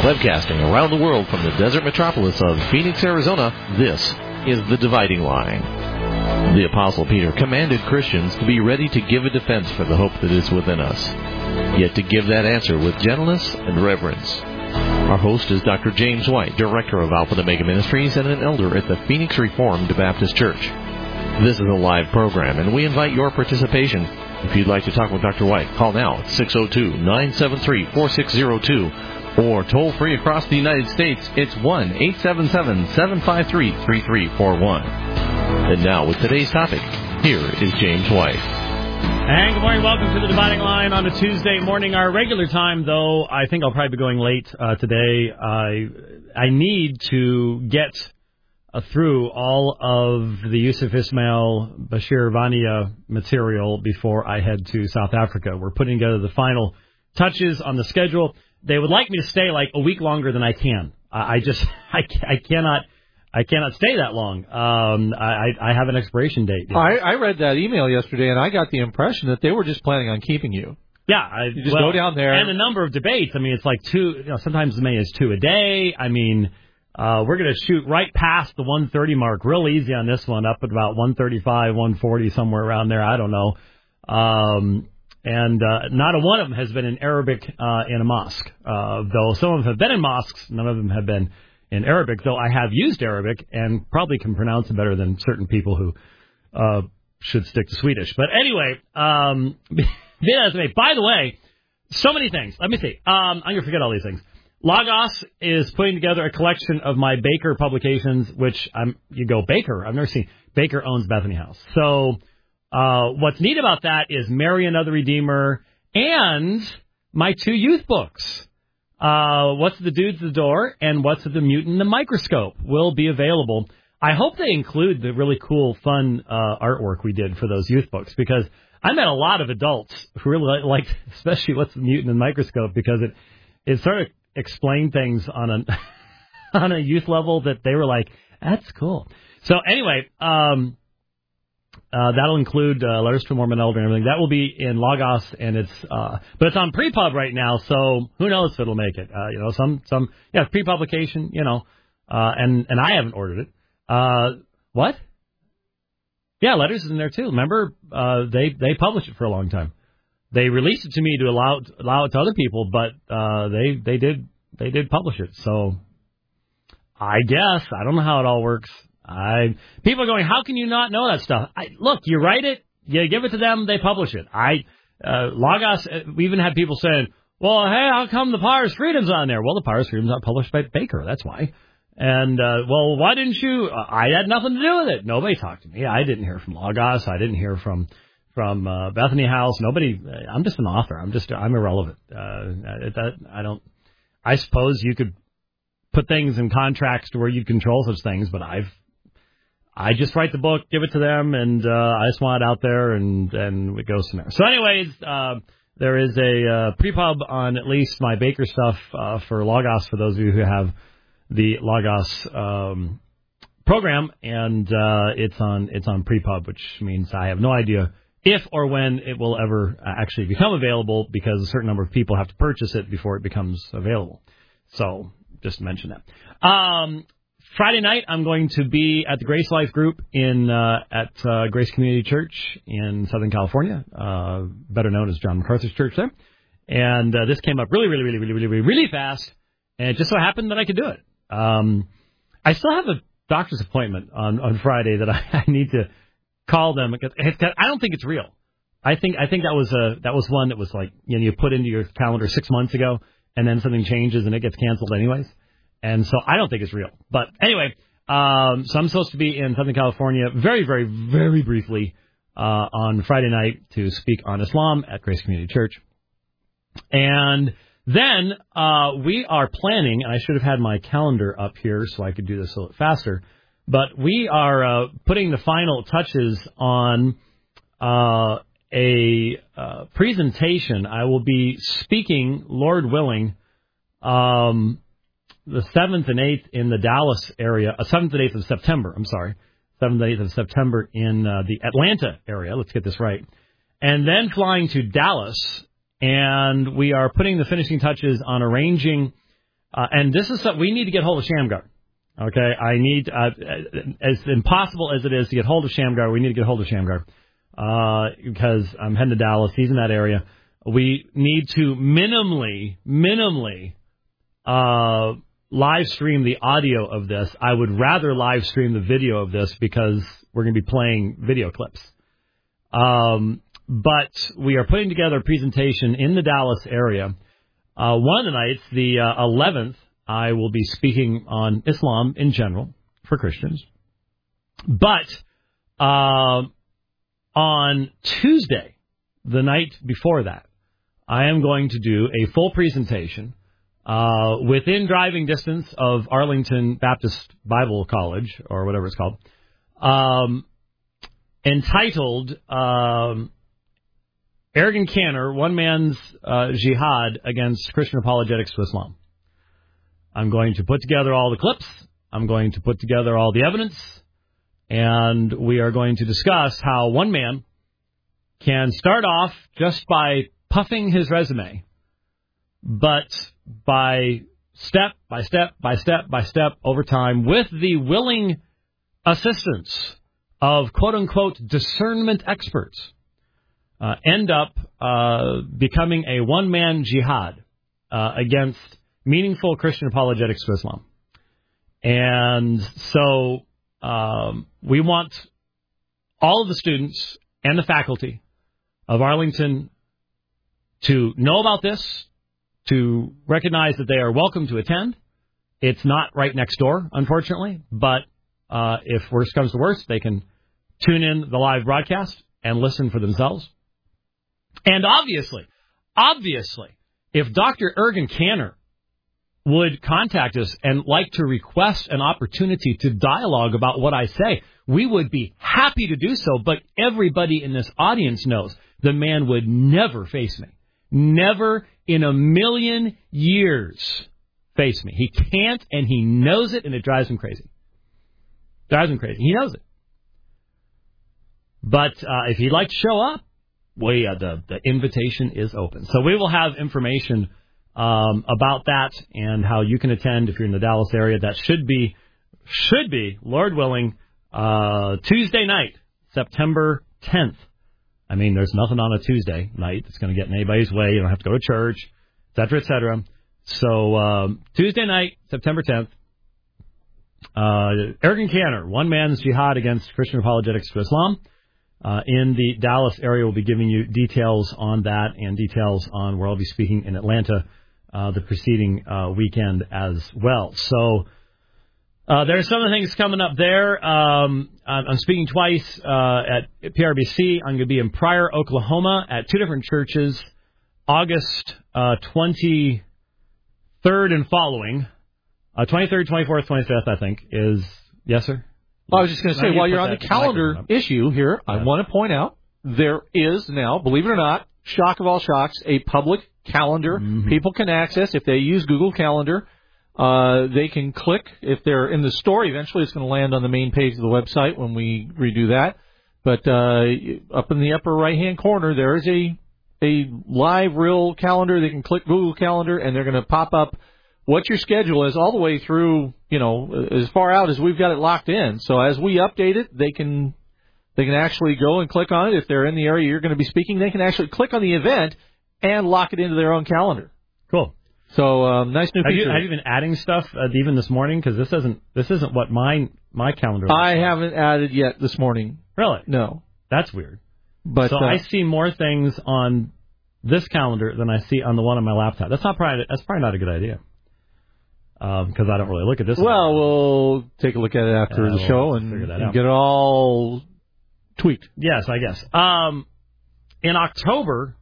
Webcasting around the world from the desert metropolis of Phoenix, Arizona, this is The Dividing Line. The Apostle Peter commanded Christians to be ready to give a defense for the hope that is within us, yet to give that answer with gentleness and reverence. Our host is Dr. James White, Director of Alpha and Omega Ministries and an elder at the Phoenix Reformed Baptist Church. This is a live program, and we invite your participation. If you'd like to talk with Dr. White, call now at 602-973-4602, or toll free across the United States, it's 1-877-753-3341. And now, with today's topic, here is James White. And good morning, welcome to The Dividing Line on a Tuesday morning. Our regular time, though, I think I'll probably be going late today. I need to get through all of the Yusuf Ismail Bashir Vania material before I head to South Africa. We're putting together the final touches on the schedule. They would like me to stay like a week longer than I can. I cannot stay that long. I have an expiration date. I read that email yesterday, and I got the impression that they were just planning on keeping you. Yeah, you just go down there. And the number of debates. I mean, it's like two. Sometimes as many as two a day. I mean, we're going to shoot right past the 1:30 mark, real easy on this one, up at about 1:35, 1:40, somewhere around there. I don't know. And not a one of them has been in Arabic in a mosque. Though some of them have been in mosques, none of them have been in Arabic, though I have used Arabic and probably can pronounce it better than certain people who should stick to Swedish. But anyway, by the way, so many things. Let me see. I'm going to forget all these things. Logos is putting together a collection of my Baker publications, which you go, Baker? I've never seen. Baker owns Bethany House. So what's neat about that is Mary Another Redeemer and my two youth books. What's the Dude's the Door and What's the Mutant and the Microscope will be available. I hope they include the really cool, fun artwork we did for those youth books, because I met a lot of adults who really liked, especially What's the Mutant and Microscope, because it sort of explained things on a youth level that they were like, that's cool. So anyway, that'll include Letters to a Mormon Elder and everything. That will be in Logos, and but it's on pre-pub right now, so who knows if it'll make it. Some pre-publication, and I haven't ordered it. What? Yeah, Letters is in there too. Remember, they published it for a long time. They released it to me to allow it to other people, but they did publish it. So I guess I don't know how it all works. People are going, how can you not know that stuff? Look, you write it, you give it to them, they publish it. Logos, we even had people saying, well, hey, how come the Powers Freedom's on there? Well, the Powers Freedom's not published by Baker, that's why. And, well, why didn't you? I had nothing to do with it. Nobody talked to me. I didn't hear from Logos. I didn't hear from Bethany House. Nobody. I'm just an author. I'm irrelevant. I suppose you could put things in contracts to where you control such things, but I just write the book, give it to them, and I just want it out there, and it goes from there. So anyways, there is a pre-pub on at least my Baker stuff for Logos, for those of you who have the Logos program, and it's on pre-pub, which means I have no idea if or when it will ever actually become available, because a certain number of people have to purchase it before it becomes available. So just to mention that. Friday night, I'm going to be at the Grace Life Group at Grace Community Church in Southern California, better known as John MacArthur's church there. And this came up really, really, really, really, really, really fast, and it just so happened that I could do it. I still have a doctor's appointment on Friday that I need to call them, because I don't think it's real. I think that was one that was like, you put into your calendar 6 months ago, and then something changes and it gets canceled anyways. And so I don't think it's real. But anyway, so I'm supposed to be in Southern California very, very, very briefly on Friday night to speak on Islam at Grace Community Church. And then we are planning, and I should have had my calendar up here so I could do this a little faster, but we are putting the final touches on a presentation. I will be speaking, Lord willing, the 7th and 8th in the Dallas area, 7th and 8th of September, 7th and 8th of September in the Atlanta area, let's get this right, and then flying to Dallas, and we are putting the finishing touches on arranging and this is something we need to get hold of Shamgar. Okay, I need, as impossible as it is to get hold of Shamgar, we need to get hold of Shamgar, because I'm heading to Dallas. He's in that area. We need to minimally, live stream the audio of this. I would rather live stream the video of this because we're going to be playing video clips. But we are putting together a presentation in the Dallas area. One of the nights, the 11th, I will be speaking on Islam in general for Christians. But on Tuesday, the night before that, I am going to do a full presentation within driving distance of Arlington Baptist Bible College, or whatever it's called, entitled Arrogant Canner, One Man's Jihad Against Christian Apologetics to Islam. I'm going to put together all the clips. I'm going to put together all the evidence. And we are going to discuss how one man can start off just by puffing his resume, but by step over time, with the willing assistance of quote-unquote discernment experts, end up becoming a one-man jihad against meaningful Christian apologetics to Islam. And so we want all of the students and the faculty of Arlington to know about this, to recognize that they are welcome to attend. It's not right next door, unfortunately, but if worse comes to worse, they can tune in the live broadcast and listen for themselves. And obviously, if Dr. Ergen Canner would contact us and like to request an opportunity to dialogue about what I say, we would be happy to do so. But everybody in this audience knows the man would never face me. Never in a million years face me. He can't, and he knows it, and it drives him crazy. He knows it. But if he'd like to show up, the invitation is open. So we will have information about that and how you can attend if you're in the Dallas area. That should be, Lord willing, Tuesday night, September 10th. I mean, there's nothing on a Tuesday night that's going to get in anybody's way. You don't have to go to church, et cetera, et cetera. So Tuesday night, September 10th, Ergen Canner, One Man's Jihad Against Christian Apologetics to Islam. In the Dallas area, we'll be giving you details on that and details on where I'll be speaking in Atlanta the preceding weekend as well. So there's some of the things coming up there. I'm speaking twice at PRBC. I'm going to be in Pryor, Oklahoma at two different churches, August 23rd and following. 23rd, 24th, 25th, I think, is... Yes, sir? Well, I was just going to say, while you're on the calendar issue here, I want to point out there is now, believe it or not, shock of all shocks, a public calendar people can access. If they use Google Calendar, they can click. If they're in the store, eventually it's going to land on the main page of the website when we redo that. But up in the upper right-hand corner, there is a live, real calendar. They can click Google Calendar, and they're going to pop up what your schedule is all the way through, as far out as we've got it locked in. So as we update it, they can actually go and click on it. If they're in the area you're going to be speaking, they can actually click on the event and lock it into their own calendar. Cool. So nice new feature. Have you been adding stuff even this morning? Because this isn't what my calendar looks I haven't added yet this morning. Really? No. That's weird. But so I see more things on this calendar than I see on the one on my laptop. That's probably not a good idea. Because I don't really look at this. Well, we'll take a look at it after the show and get it all tweaked. Yes, I guess. In October,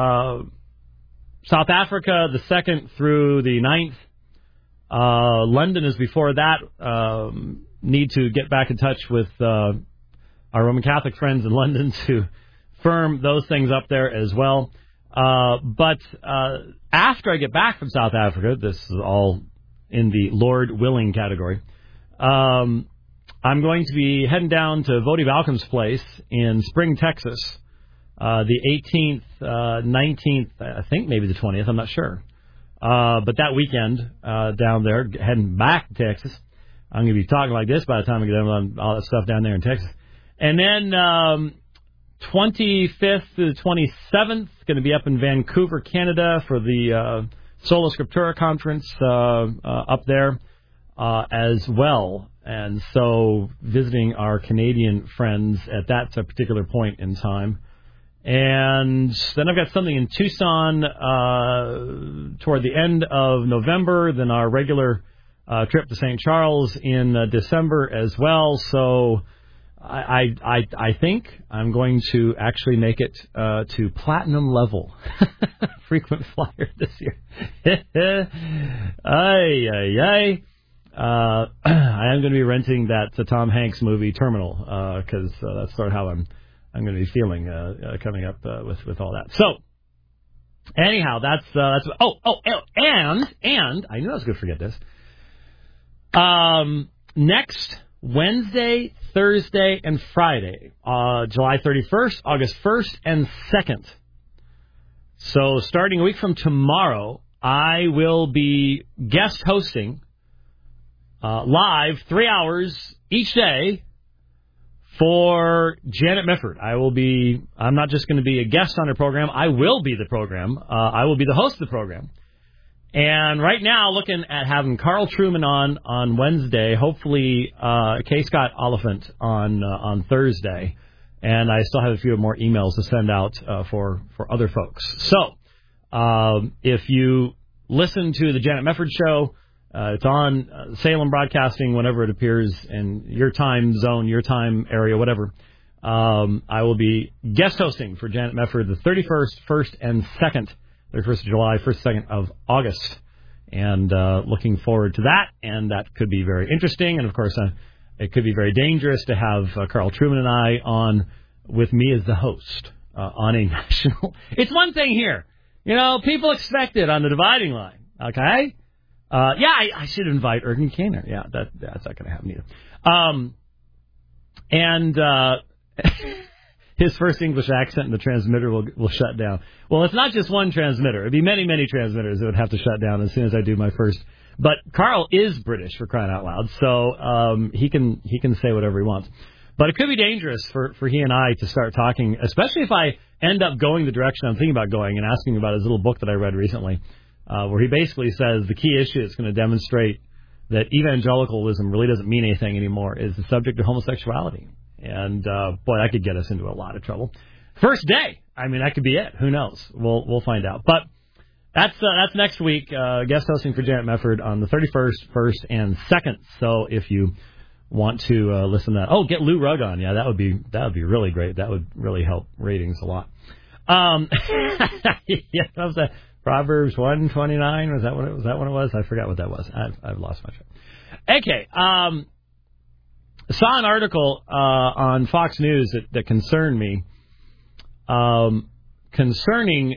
South Africa, the 2nd through the 9th. London is before that. Need to get back in touch with our Roman Catholic friends in London to firm those things up there as well. But after I get back from South Africa, this is all in the Lord willing category, I'm going to be heading down to Voddie Baucham's place in Spring, Texas, the 18th, 19th, I think maybe the 20th, I'm not sure. But that weekend down there, heading back to Texas, I'm going to be talking like this by the time I get done on all that stuff down there in Texas. And then 25th to the 27th, going to be up in Vancouver, Canada for the Sola Scriptura conference up there as well. And so visiting our Canadian friends at that particular point in time. And then I've got something in Tucson toward the end of November, then our regular trip to St. Charles in December as well. So I think I'm going to actually make it to platinum level frequent flyer this year. I am going to be renting that Tom Hanks movie Terminal because that's sort of how I'm going to be feeling coming up with all that. So anyhow, that's and I knew I was going to forget this. Next Wednesday, Thursday, and Friday, July 31st, August 1st, and 2nd. So starting a week from tomorrow, I will be guest hosting live 3 hours each day for Janet Mefford. I'm not just going to be a guest on her program. I will be the program. I will be the host of the program. And right now, looking at having Carl Trueman on Wednesday, hopefully K. Scott Oliphant on Thursday, and I still have a few more emails to send out for other folks. So if you listen to the Janet Mefford show, it's on Salem Broadcasting whenever it appears in your time zone, your time area, whatever. I will be guest hosting for Janet Mefford the 31st, 1st, and 2nd. 31st of July, 1st, 2nd of August. And looking forward to that. And that could be very interesting. And, of course, it could be very dangerous to have Carl Trueman and I on with me as the host on a national. It's one thing here. You know, people expect it on the dividing line. Okay? I should invite Ergen Kaner. Yeah, that's not going to happen either. His first English accent in the transmitter will shut down. Well, it's not just one transmitter. It'd be many, many transmitters that would have to shut down as soon as I do my first. But Carl is British, for crying out loud, so he can say whatever he wants. But it could be dangerous for he and I to start talking, especially if I end up going the direction I'm thinking about going and asking about his little book that I read recently, where he basically says the key issue that's going to demonstrate that evangelicalism really doesn't mean anything anymore is the subject of homosexuality. And, boy, that could get us into a lot of trouble. First day. I mean, that could be it. Who knows? We'll find out. But that's next week, guest hosting for Janet Mefford on the 31st, 1st, and 2nd. So if you want to listen to that. Oh, get Lou Rugg on. Yeah, that would be really great. That would really help ratings a lot. Yeah, what was that? Proverbs 1:29. Was that what it was? I forgot what that was. I've lost my track. Okay. Saw an article on Fox News that concerned me concerning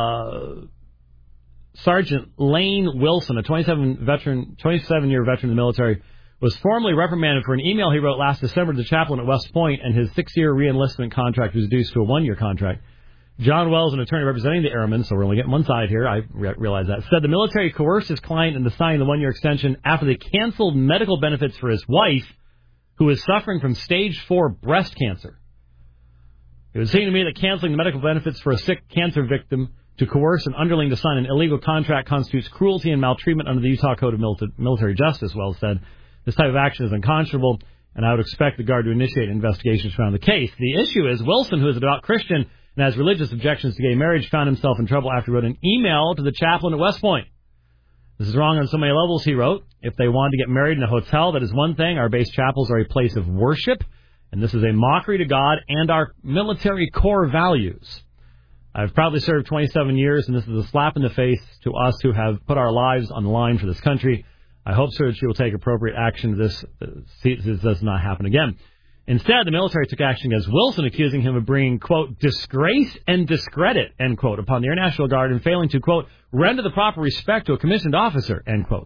Sergeant Lane Wilson, a 27-year veteran of the military, was formally reprimanded for an email he wrote last December to the chaplain at West Point, and his 6-year reenlistment contract was reduced to a 1-year contract. John Wells, an attorney representing the airmen, so we're only getting one side here, I realize that, said the military coerced his client into signing the 1-year extension after they canceled medical benefits for his wife, who is suffering from stage 4 breast cancer. It would seem to me that canceling the medical benefits for a sick cancer victim to coerce an underling to sign an illegal contract constitutes cruelty and maltreatment under the Utah Code of Military Justice, Wells said. This type of action is unconscionable, and I would expect the Guard to initiate investigations around the case. The issue is Wilson, who is a devout Christian and has religious objections to gay marriage, found himself in trouble after he wrote an email to the chaplain at West Point. This is wrong on so many levels, he wrote. If they wanted to get married in a hotel, that is one thing. Our base chapels are a place of worship, and this is a mockery to God and our military core values. I've proudly served 27 years, and this is a slap in the face to us who have put our lives on the line for this country. I hope, sir, that you will take appropriate action to this does not happen again. Instead, the military took action against Wilson, accusing him of bringing, quote, disgrace and discredit, end quote, upon the Air National Guard and failing to, quote, render the proper respect to a commissioned officer, end quote.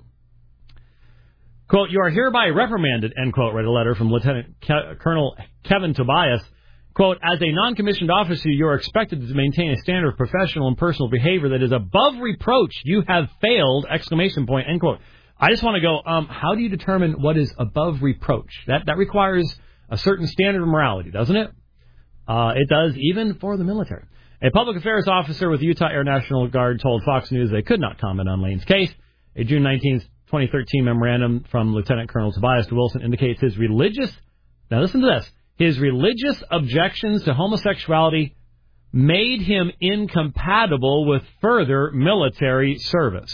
Quote, you are hereby reprimanded, end quote, read a letter from Lieutenant Colonel Kevin Tobias, Quote, as a non-commissioned officer, you are expected to maintain a standard of professional and personal behavior that is above reproach. You have failed, ! End quote. I just want to go, how do you determine what is above reproach? That requires a certain standard of morality, doesn't it? It does, even for the military. A public affairs officer with the Utah Air National Guard told Fox News they could not comment on Lane's case. A June 19, 2013 memorandum from Lieutenant Colonel Tobias Wilson indicates his religious, now listen to this, his religious objections to homosexuality made him incompatible with further military service.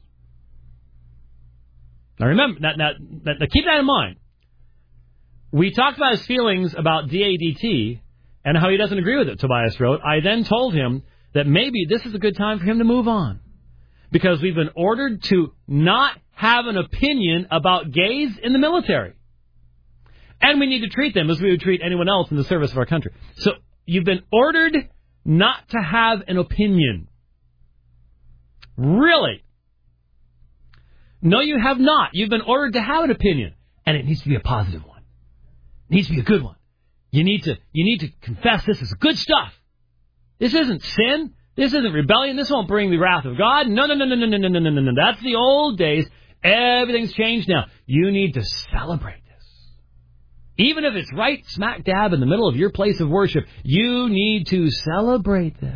Now remember, now keep that in mind. We talked about his feelings about DADT and how he doesn't agree with it, Tobias wrote. I then told him that maybe this is a good time for him to move on, because we've been ordered to not have an opinion about gays in the military. And we need to treat them as we would treat anyone else in the service of our country. So you've been ordered not to have an opinion. Really? No, you have not. You've been ordered to have an opinion. And it needs to be a positive one. It needs to be a good one. You need to confess this is good stuff. This isn't sin. This isn't rebellion. This won't bring the wrath of God. No. That's the old days. Everything's changed now. You need to celebrate this. Even if it's right smack dab in the middle of your place of worship, you need to celebrate this.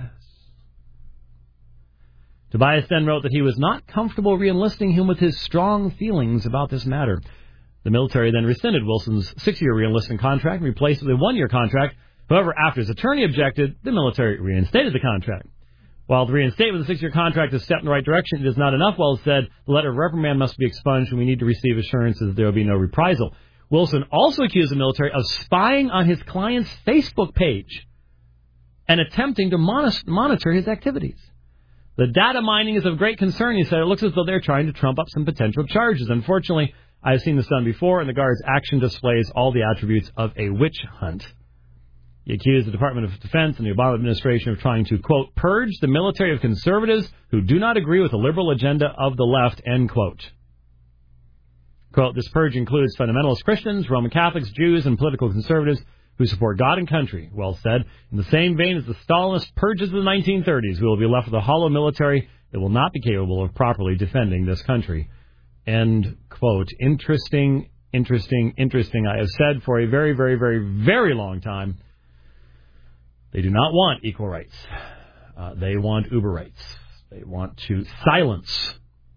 Tobias then wrote that he was not comfortable re-enlisting him with his strong feelings about this matter. The military then rescinded Wilson's 6-year re-enlistment contract and replaced it with a 1-year contract. However, after his attorney objected, the military reinstated the contract. While the reinstatement of the 6-year contract is a step in the right direction, it is not enough. Wells said the letter of reprimand must be expunged and we need to receive assurances that there will be no reprisal. Wilson also accused the military of spying on his client's Facebook page and attempting to monitor his activities. The data mining is of great concern, he said. It looks as though they're trying to trump up some potential charges. Unfortunately, I've seen this done before, and the Guard's action displays all the attributes of a witch hunt. He accused the Department of Defense and the Obama administration of trying to, quote, purge the military of conservatives who do not agree with the liberal agenda of the left, end quote. Quote, this purge includes fundamentalist Christians, Roman Catholics, Jews, and political conservatives who support God and country, Wells said. In the same vein as the Stalinist purges of the 1930s, we will be left with a hollow military that will not be capable of properly defending this country. End quote. Interesting. I have said for a very, very, very, very long time, they do not want equal rights. They want uber rights. They want to silence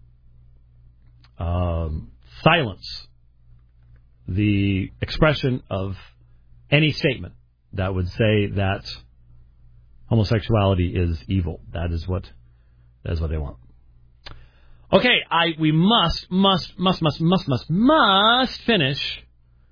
the expression of any statement that would say that homosexuality is evil. That is what they want. Okay, we must finish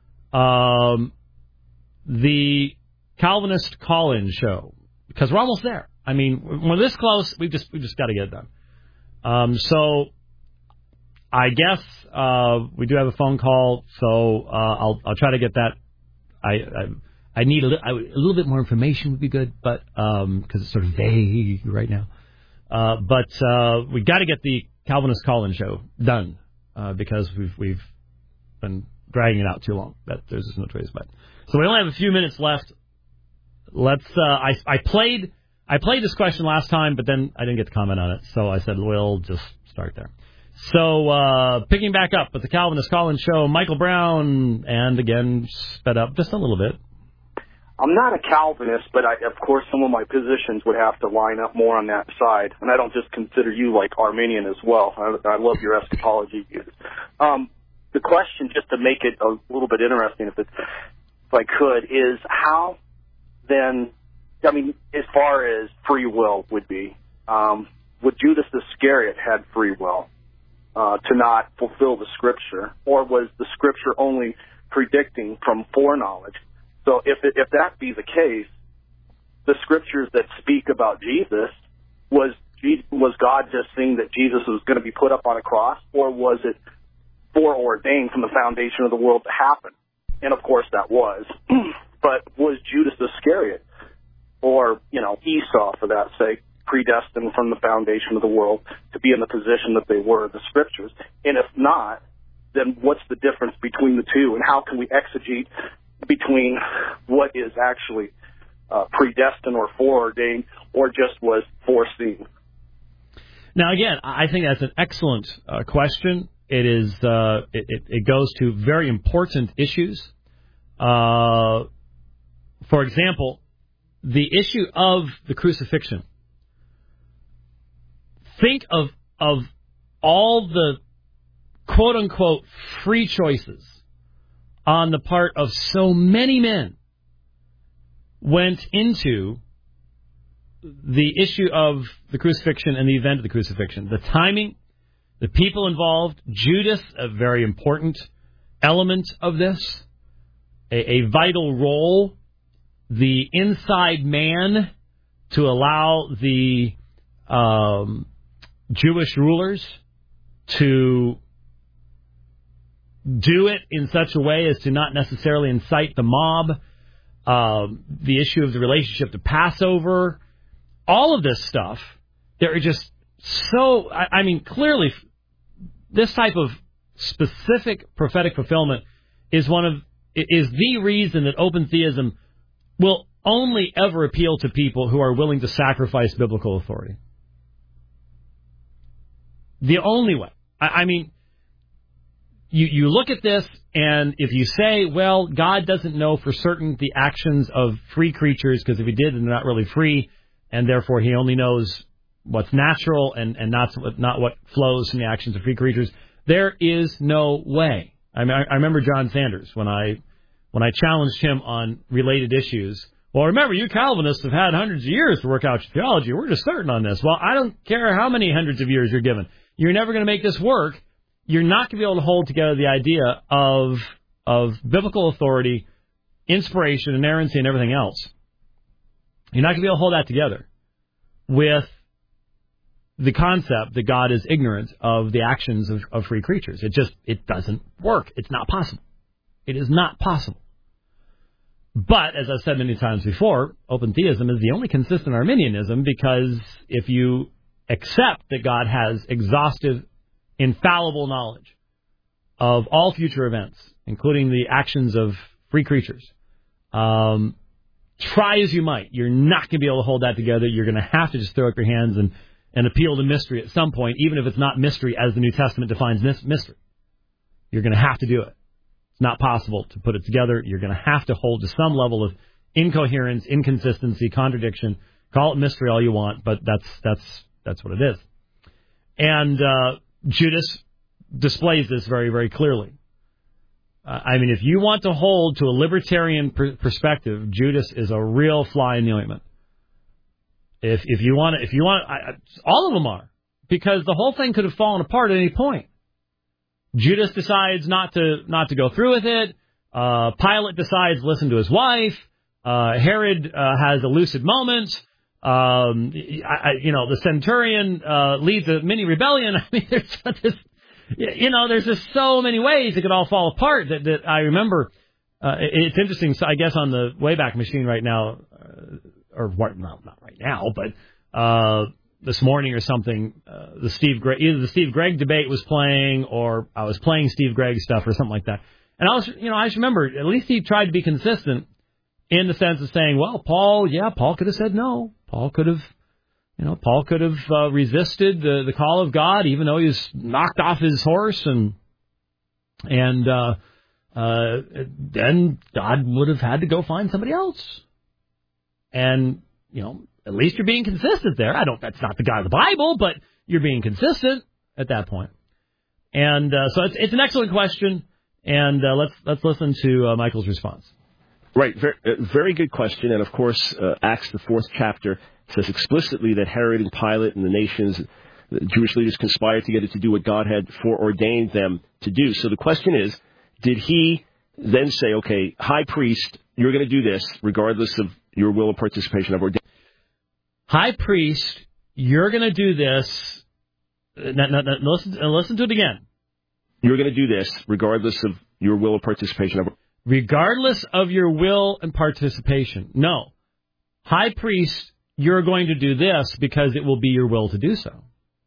the Calvinist call-in show because we're almost there. I mean, when we're this close, we just got to get it done. So I guess we do have a phone call, so I'll try to get that. I need a little bit more information would be good, but because it's sort of vague right now. But we got to get the Calvinist call-in show done because we've been dragging it out too long. There's just no choice about it. So we only have a few minutes left. Let's. I played this question last time, but then I didn't get to comment on it, so I said we'll just start there. So picking back up with the Calvinist call-in show, Michael Brown, and again sped up just a little bit. I'm not a Calvinist, but of course some of my positions would have to line up more on that side. And I don't just consider you like Arminian as well. I love your eschatology views. The question, just to make it a little bit interesting, if I could, is how then, I mean, as far as free will would be, would Judas Iscariot had free will to not fulfill the Scripture, or was the Scripture only predicting from foreknowledge? So if that be the case, the Scriptures that speak about Jesus, was God just saying that Jesus was going to be put up on a cross, or was it foreordained from the foundation of the world to happen? And of course that was. But was Judas Iscariot, or Esau for that sake, predestined from the foundation of the world to be in the position that they were in the Scriptures? And if not, then what's the difference between the two, and how can we exegete between what is actually predestined or foreordained, or just was foreseen? Now, again, I think that's an excellent question. It is. It goes to very important issues. For example, the issue of the crucifixion. Think of all the quote-unquote free choices on the part of so many men went into the issue of the crucifixion and the event of the crucifixion. The timing, the people involved, Judas, a very important element of this, a vital role, the inside man to allow the Jewish rulers to do it in such a way as to not necessarily incite the mob, the issue of the relationship to Passover, all of this stuff. There are just so, I mean, clearly, this type of specific prophetic fulfillment is the reason that open theism will only ever appeal to people who are willing to sacrifice biblical authority. The only way. I mean, you look at this, and if you say, well, God doesn't know for certain the actions of free creatures, because if he did, then they're not really free, and therefore he only knows what's natural and not what flows from the actions of free creatures, there is no way. I mean, I remember John Sanders when I challenged him on related issues. Well, remember, you Calvinists have had hundreds of years to work out your theology. We're just certain on this. Well, I don't care how many hundreds of years you're given. You're never going to make this work. You're not going to be able to hold together the idea of biblical authority, inspiration, inerrancy, and everything else. You're not going to be able to hold that together with the concept that God is ignorant of the actions of free creatures. It doesn't work. It's not possible. It is not possible. But, as I've said many times before, open theism is the only consistent Arminianism, because if you accept that God has exhaustive, infallible knowledge of all future events, including the actions of free creatures, try as you might, you're not going to be able to hold that together. You're going to have to just throw up your hands and appeal to mystery at some point, even if it's not mystery as the New Testament defines mystery. You're going to have to do it. It's not possible to put it together. You're going to have to hold to some level of incoherence, inconsistency, contradiction. Call it mystery all you want, but that's what it is. And Judas displays this very, very clearly. I mean, if you want to hold to a libertarian perspective, Judas is a real fly in the ointment. If you want, all of them are, because the whole thing could have fallen apart at any point. Judas decides not to go through with it. Pilate decides to listen to his wife. Herod has a lucid moment. The centurion leads a mini rebellion. I mean, there's just so many ways it could all fall apart that I remember. It's interesting. So I guess on the Wayback Machine right now, not right now, but this morning or something, either the Steve Gregg debate was playing, or I was playing Steve Gregg stuff or something like that. And I just remember at least he tried to be consistent in the sense of saying, well, Paul could have said no. Paul could have resisted the call of God, even though he was knocked off his horse, and then God would have had to go find somebody else. And, at least you're being consistent there. That's not the God of the Bible, but you're being consistent at that point. And so it's an excellent question, and let's listen to Michael's response. Right, very good question, and of course, Acts, the 4th chapter, says explicitly that Herod and Pilate and the nations, the Jewish leaders, conspired together to do what God had foreordained them to do. So the question is, did he then say, okay, high priest, you're going to do this regardless of your will or participation? I've ordained. High priest, you're going to do this. Listen to it again. You're going to do this regardless of your will or participation. Regardless of your will and participation. No. High priest, you're going to do this because it will be your will to do so.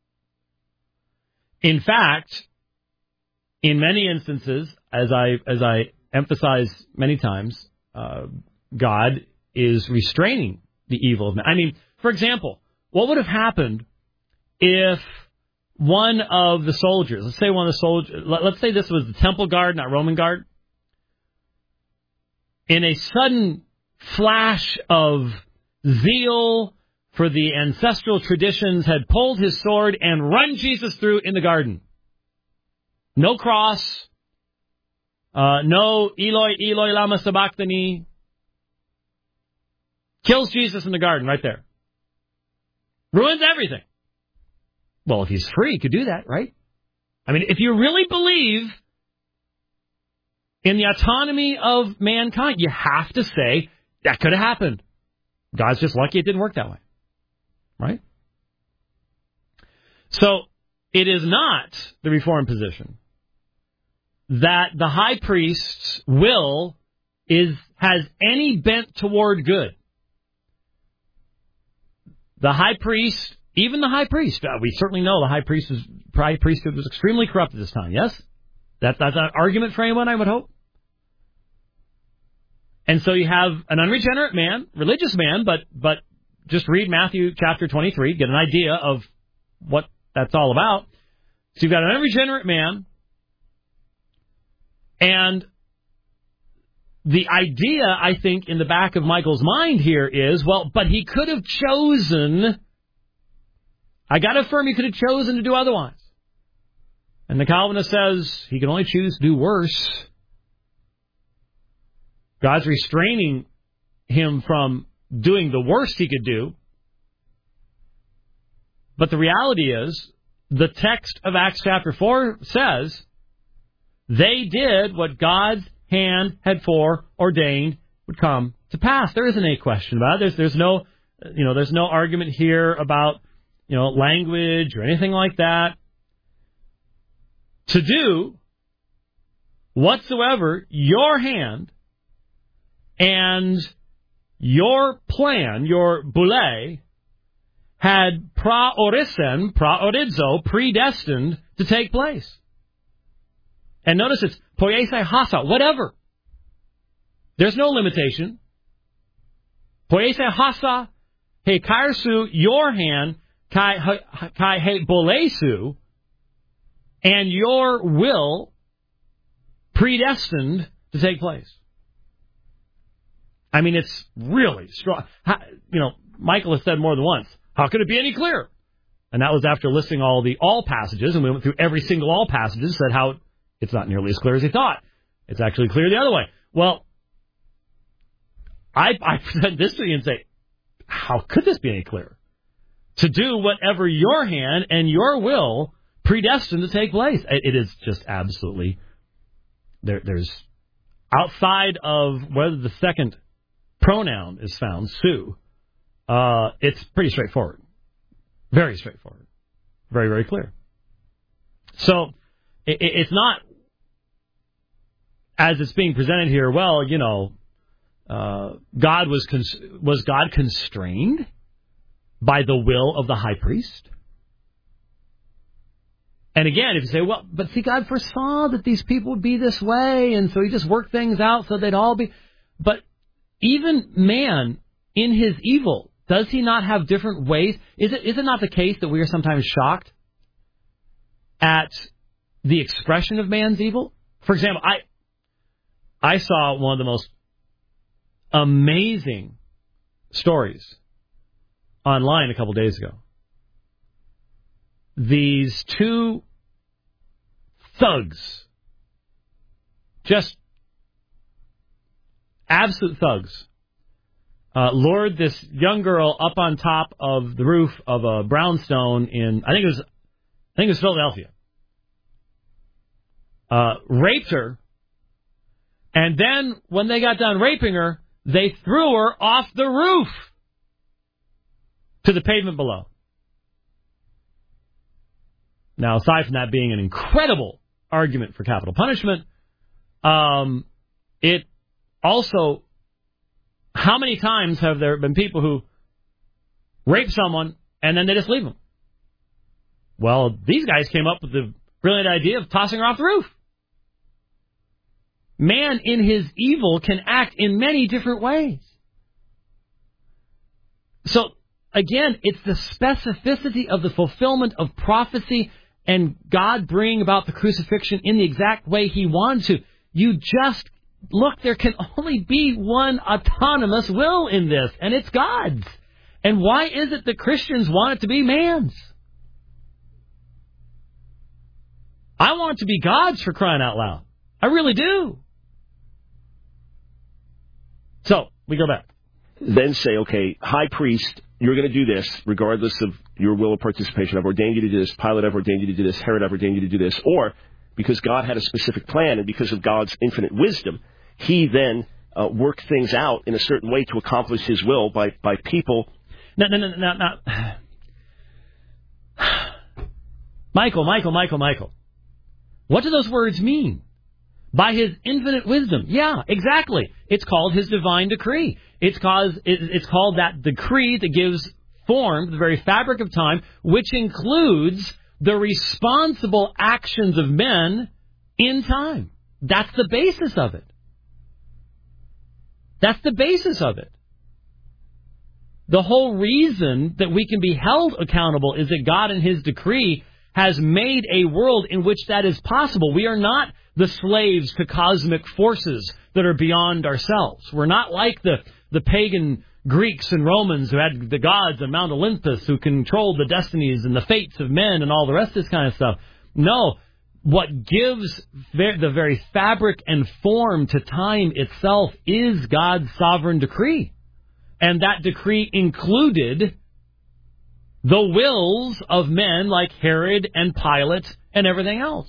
In fact, in many instances, as I emphasize many times, God is restraining the evil of man. I mean, for example, what would have happened if one of the soldiers, let's say this was the temple guard, not Roman guard, in a sudden flash of zeal for the ancestral traditions, had pulled his sword and run Jesus through in the garden. No cross, no Eloi, Eloi, lama sabachthani. Kills Jesus in the garden right there. Ruins everything. Well, if he's free, he could do that, right? I mean, if you really believe in the autonomy of mankind, you have to say that could have happened. God's just lucky it didn't work that way. Right? So, it is not the Reformed position that the high priest's will has any bent toward good. The high priest, even the high priest, we certainly know the high priesthood was extremely corrupt at this time, yes? That's an argument for anyone, I would hope. And so you have an unregenerate man, religious man, but just read Matthew chapter 23, get an idea of what that's all about. So you've got an unregenerate man, and the idea, I think, in the back of Michael's mind here is, well, but he could have chosen, I got to affirm he could have chosen to do otherwise. And the Calvinist says he can only choose to do worse. God's restraining him from doing the worst he could do. But the reality is, the text of Acts chapter 4 says, they did what God's hand had foreordained would come to pass. There isn't any question about it. There's no argument here about, language or anything like that. To do whatsoever your hand and your plan, your boule, had praorizo, predestined to take place. And notice it's poiese hasa, whatever. There's no limitation. Poiese hasa, he kairsu, your hand, kai he bolesu, and your will predestined to take place. I mean, it's really strong. Michael has said more than once, how could it be any clearer? And that was after listing all the all passages, and we went through every single all passages and said how it's not nearly as clear as he thought. It's actually clear the other way. Well, I present this to you and say, how could this be any clearer? To do whatever your hand and your will predestined to take place. It is just absolutely, there's outside of whether the second pronoun is found, Sue, it's pretty straightforward. Very straightforward. Very, very clear. So, it's not, as it's being presented here, well, God was God constrained by the will of the high priest? And again, if you say, well, but see, God foresaw that these people would be this way, and so he just worked things out so they'd all be. But even man, in his evil, does he not have different ways? Is it not the case that we are sometimes shocked at the expression of man's evil? For example, I saw one of the most amazing stories online a couple days ago. These two thugs, just absolute thugs, lured this young girl up on top of the roof of a brownstone in, I think it was Philadelphia. Raped her, and then when they got done raping her, they threw her off the roof to the pavement below. Now, aside from that being an incredible argument for capital punishment, it also, how many times have there been people who rape someone and then they just leave them? Well, these guys came up with the brilliant idea of tossing her off the roof. Man in his evil can act in many different ways. So, again, it's the specificity of the fulfillment of prophecy and God bringing about the crucifixion in the exact way He wanted to. You just, look, there can only be one autonomous will in this, and it's God's. And why is it that Christians want it to be man's? I want it to be God's, for crying out loud. I really do. So, we go back. Then say, okay, high priest, you're going to do this, regardless of your will or participation. I've ordained you to do this. Pilate, I've ordained you to do this. Herod, I've ordained you to do this. Or, because God had a specific plan and because of God's infinite wisdom, He then worked things out in a certain way to accomplish His will by people. No. Michael. What do those words mean? By His infinite wisdom. Yeah, exactly. It's called His divine decree. It's called that decree that gives form to the very fabric of time, which includes the responsible actions of men in time. That's the basis of it. That's the basis of it. The whole reason that we can be held accountable is that God in His decree has made a world in which that is possible. We are not the slaves to cosmic forces that are beyond ourselves. We're not like the pagan Greeks and Romans who had the gods on Mount Olympus who controlled the destinies and the fates of men and all the rest of this kind of stuff. No, what gives the very fabric and form to time itself is God's sovereign decree. And that decree included the wills of men like Herod and Pilate and everything else.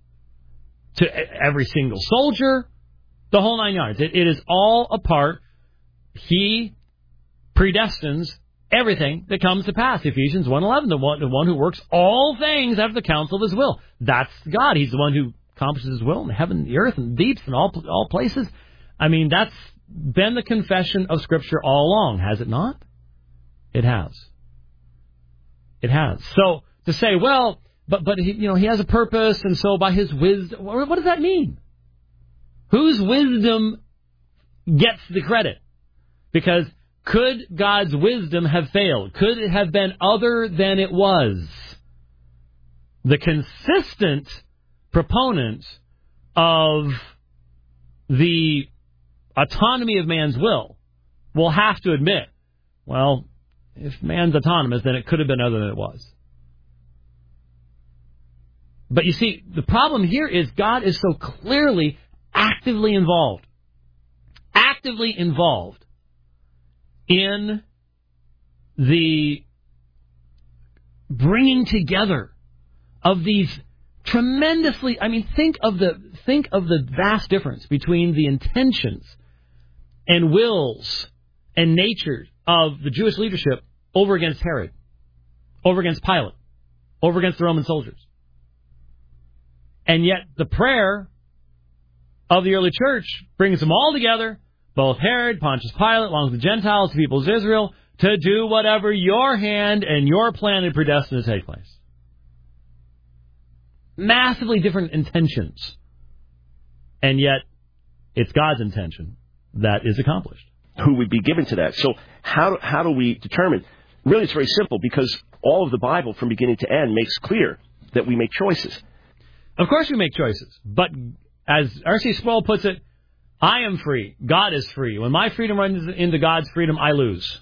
To every single soldier, the whole 9 yards. It is all a part. He predestines everything that comes to pass. Ephesians 1:11, the one who works all things after the counsel of His will. That's God. He's the one who accomplishes His will in heaven, the earth, and the deeps, and all places. I mean, that's been the confession of Scripture all along, has it not? It has. It has. So to say, well, but he has a purpose, and so by His wisdom, what does that mean? Whose wisdom gets the credit? Because could God's wisdom have failed? Could it have been other than it was? The consistent proponent of the autonomy of man's will have to admit, well, if man's autonomous, then it could have been other than it was. But you see, the problem here is God is so clearly actively involved in the bringing together of these tremendously, think of the vast difference between the intentions and wills and natures of the Jewish leadership over against Herod, over against Pilate, over against the Roman soldiers. And yet the prayer of the early church brings them all together, both Herod, Pontius Pilate, along with the Gentiles, the people of Israel, to do whatever your hand and your plan had predestined to take place. Massively different intentions. And yet, it's God's intention that is accomplished. Who would be given to that? So how do we determine? Really, it's very simple, because all of the Bible from beginning to end makes clear that we make choices. Of course we make choices. But as R.C. Sproul puts it, I am free. God is free. When my freedom runs into God's freedom, I lose.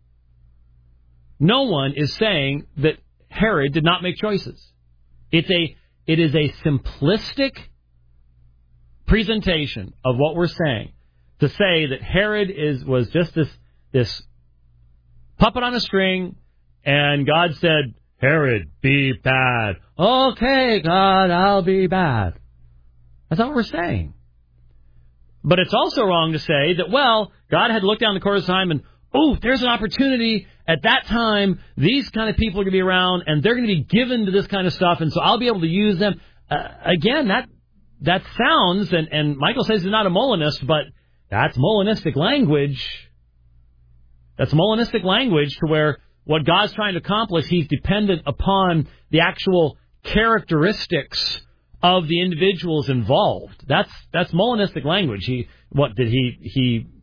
No one is saying that Herod did not make choices. It is a simplistic presentation of what we're saying to say that Herod was just this puppet on a string, and God said, Herod, be bad. Okay, God, I'll be bad. That's not what we're saying. But it's also wrong to say that, well, God had looked down the course of time and, there's an opportunity at that time. These kind of people are going to be around, and they're going to be given to this kind of stuff, and so I'll be able to use them. Again, that sounds, and Michael says he's not a Molinist, but that's Molinistic language. That's Molinistic language to where what God's trying to accomplish, He's dependent upon the actual characteristics of the individuals involved. That's Molinistic language. He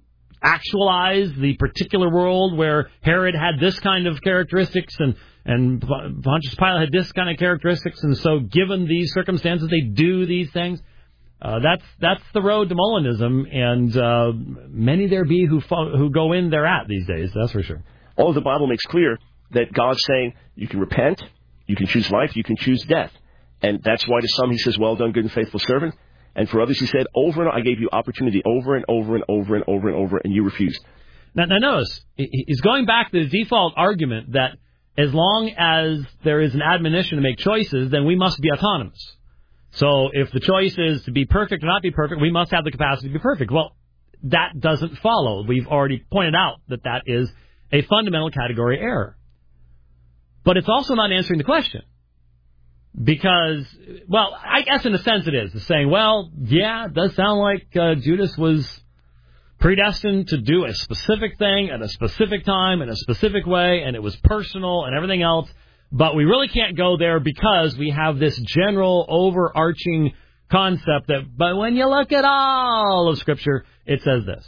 actualize the particular world where Herod had this kind of characteristics and Pontius Pilate had this kind of characteristics, and so given these circumstances, they do these things. That's the road to Molinism, and many there be who go in thereat these days, that's for sure. All of the Bible makes clear that God's saying you can repent, you can choose life, you can choose death. And that's why to some he says, well done, good and faithful servant. And for others he said, I gave you opportunity over and over and over and over and over, and you refused. Now notice, he's going back to the default argument that as long as there is an admonition to make choices, then we must be autonomous. So if the choice is to be perfect or not be perfect, we must have the capacity to be perfect. Well, that doesn't follow. We've already pointed out that is a fundamental category error. But it's also not answering the question. Because, well, I guess in a sense it is. It's saying, well, yeah, it does sound like Judas was predestined to do a specific thing at a specific time in a specific way, and it was personal and everything else. But we really can't go there because we have this general overarching concept but when you look at all of Scripture, it says this.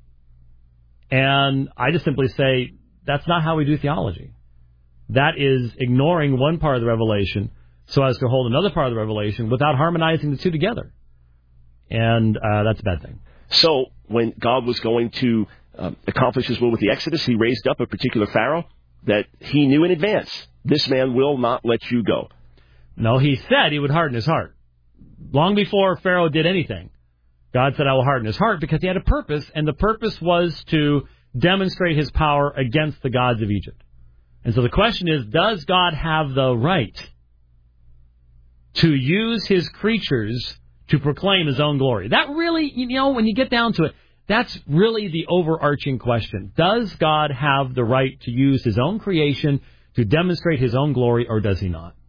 And I just simply say, that's not how we do theology. That is ignoring one part of the revelation so as to hold another part of the revelation without harmonizing the two together. And that's a bad thing. So when God was going to accomplish his will with the Exodus, he raised up a particular Pharaoh that he knew in advance. This man will not let you go. No, he said he would harden his heart. Long before Pharaoh did anything, God said, I will harden his heart, because he had a purpose, and the purpose was to demonstrate his power against the gods of Egypt. And so the question is, does God have the right to use his creatures to proclaim his own glory? That really, when you get down to it, that's really the overarching question. Does God have the right to use his own creation to demonstrate his own glory, or does he not?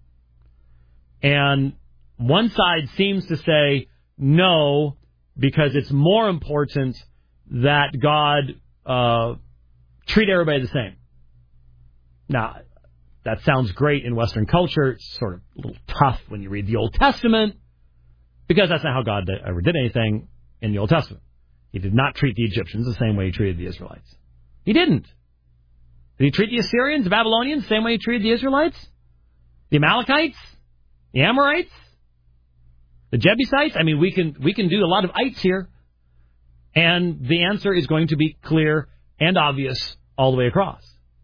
And one side seems to say no, because it's more important that God treat everybody the same. Now, that sounds great in Western culture. It's sort of a little tough when you read the Old Testament, because that's not how God ever did anything in the Old Testament. He did not treat the Egyptians the same way he treated the Israelites. He didn't. Did he treat the Assyrians, the Babylonians, the same way he treated the Israelites? The Amalekites? The Amorites? The Jebusites? I mean, we can do a lot of ites here. And the answer is going to be clear and obvious all the way across.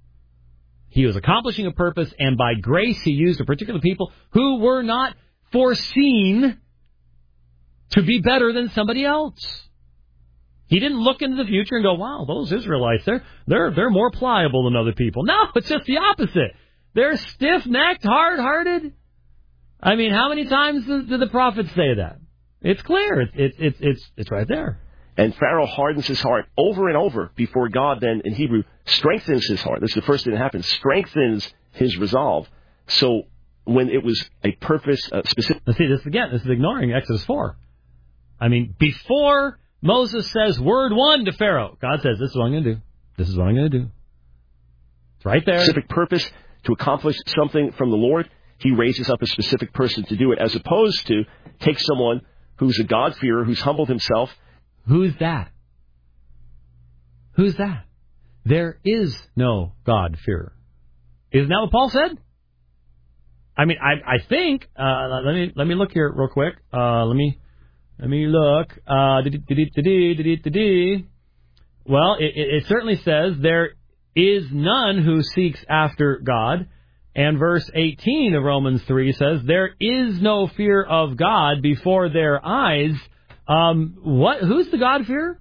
He was accomplishing a purpose, and by grace he used a particular people who were not foreseen to be better than somebody else. He didn't look into the future and go, wow, those Israelites, they're more pliable than other people. No, it's just the opposite. They're stiff-necked, hard-hearted. I mean, how many times do the prophets say that? It's clear. It's right there. And Pharaoh hardens his heart over and over before God then, in Hebrew, strengthens his heart. This is the first thing that happens. Strengthens his resolve. So when it was a purpose specific... Let's see, this is ignoring Exodus 4. I mean, before Moses says word one to Pharaoh, God says, this is what I'm going to do. This is what I'm going to do. It's right there. Specific purpose to accomplish something from the Lord. He raises up a specific person to do it, as opposed to take someone who's a God-fearer, who's humbled himself. Who's that? Who's that? There is no God-fearer. Isn't that what Paul said? I mean, I think, let me look here real quick. Let me look. Well, it certainly says there is none who seeks after God. And verse 18 of Romans 3 says, there is no fear of God before their eyes. Who's the God-fearer?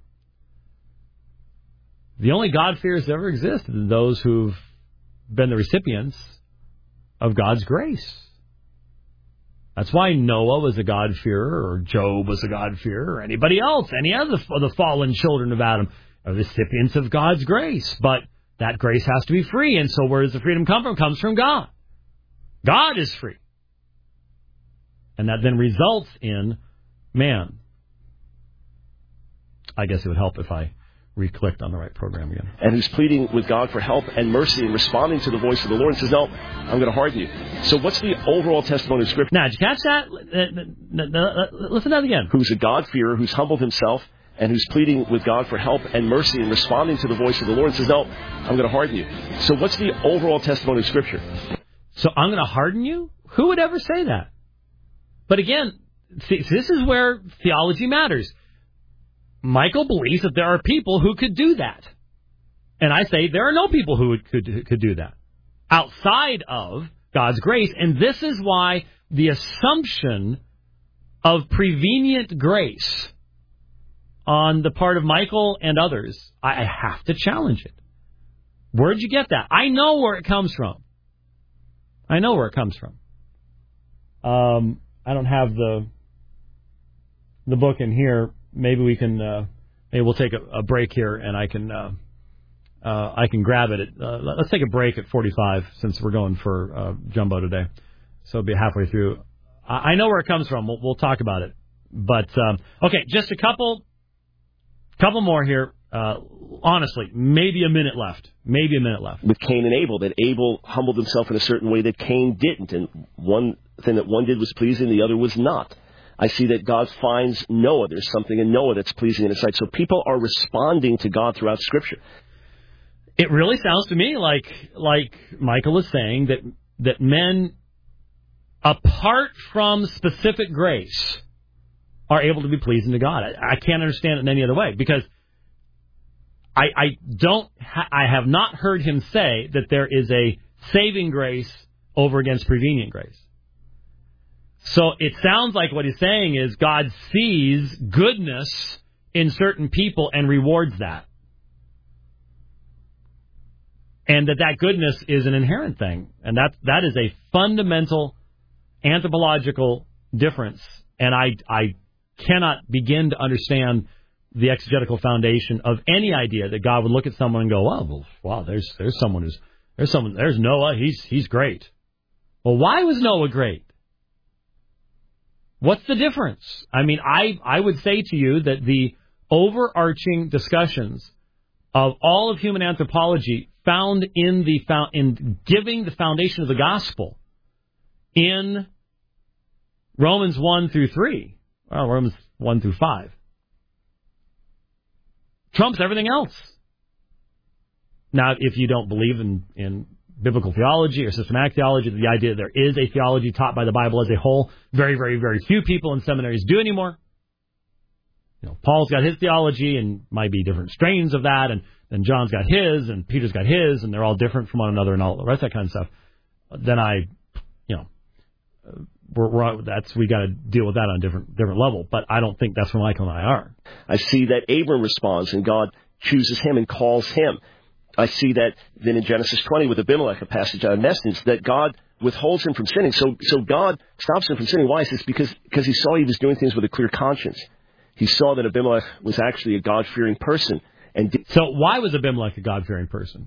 The only God-fearers that ever exist are those who've been the recipients of God's grace. That's why Noah was a God-fearer, or Job was a God-fearer, or anybody else, any other of the fallen children of Adam are recipients of God's grace. But that grace has to be free, and so where does the freedom come from? It comes from God. God is free. And that then results in man. I guess it would help if I re-clicked on the right program again. And who's pleading with God for help and mercy and responding to the voice of the Lord and says, no, I'm going to harden you. So what's the overall testimony of Scripture? Now, did you catch that? Listen to that again. Who's a God-fearer, who's humbled himself, and who's pleading with God for help and mercy and responding to the voice of the Lord and says, no, I'm going to harden you. So what's the overall testimony of Scripture? So I'm going to harden you? Who would ever say that? But again, see, this is where theology matters. Michael believes that there are people who could do that. And I say there are no people who could do that outside of God's grace. And this is why the assumption of prevenient grace on the part of Michael and others, I have to challenge it. Where'd you get that? I know where it comes from. I don't have the book in here. Maybe we can. Maybe we'll take a break here, and I can grab it. Let's take a break at 45 since we're going for Jumbo today. So it'll be halfway through. I know where it comes from. We'll talk about it. But okay, just a couple more here. Honestly, maybe a minute left. With Cain and Abel, that Abel humbled himself in a certain way that Cain didn't. And one thing that one did was pleasing, the other was not. I see that God finds Noah. There's something in Noah that's pleasing in his sight. So people are responding to God throughout Scripture. It really sounds to me like Michael is saying that men, apart from specific grace, are able to be pleasing to God. I can't understand it in any other way, because I have not heard him say that there is a saving grace over against prevenient grace. So it sounds like what he's saying is God sees goodness in certain people and rewards that. And that goodness is an inherent thing. And that is a fundamental anthropological difference. And I cannot begin to understand the exegetical foundation of any idea that God would look at someone and go, well, wow, there's Noah, he's great. Well, why was Noah great? What's the difference? I mean, I would say to you that the overarching discussions of all of human anthropology found in giving the foundation of the gospel in Romans 1 through 3, well, Romans 1 through 5, trumps everything else. Now, if you don't believe in biblical theology or systematic theology, the idea that there is a theology taught by the Bible as a whole, very, very, very few people in seminaries do anymore. You know, Paul's got his theology, and might be different strains of that, and then John's got his, and Peter's got his, and they're all different from one another, and all the rest of that kind of stuff. Then we got to deal with that on a different level. But I don't think that's where Michael and I are. I see that Abram responds, and God chooses him and calls him. I see that then in Genesis 20 with Abimelech, a passage out of Message, that God withholds him from sinning. So God stops him from sinning. Why? It's because he saw he was doing things with a clear conscience. He saw that Abimelech was actually a God-fearing person. So why was Abimelech a God-fearing person?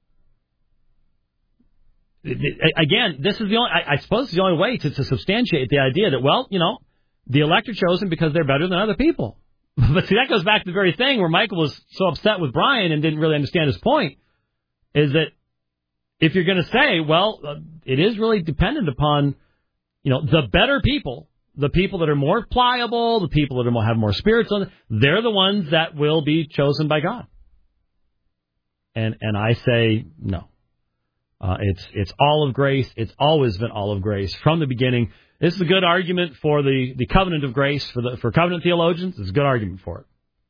Again, this is the only, I suppose it's the only way to substantiate the idea that, well, you know, the elect are chosen because they're better than other people. But see, that goes back to the very thing where Michael was so upset with Brian and didn't really understand his point, is that if you're going to say, well, it is really dependent upon, you know, the better people, the people that are more pliable, the people that have more spirits on them, they're the ones that will be chosen by God. And I say no. It's all of grace. It's always been all of grace from the beginning. This is a good argument for the covenant of grace for covenant theologians. It's a good argument for it.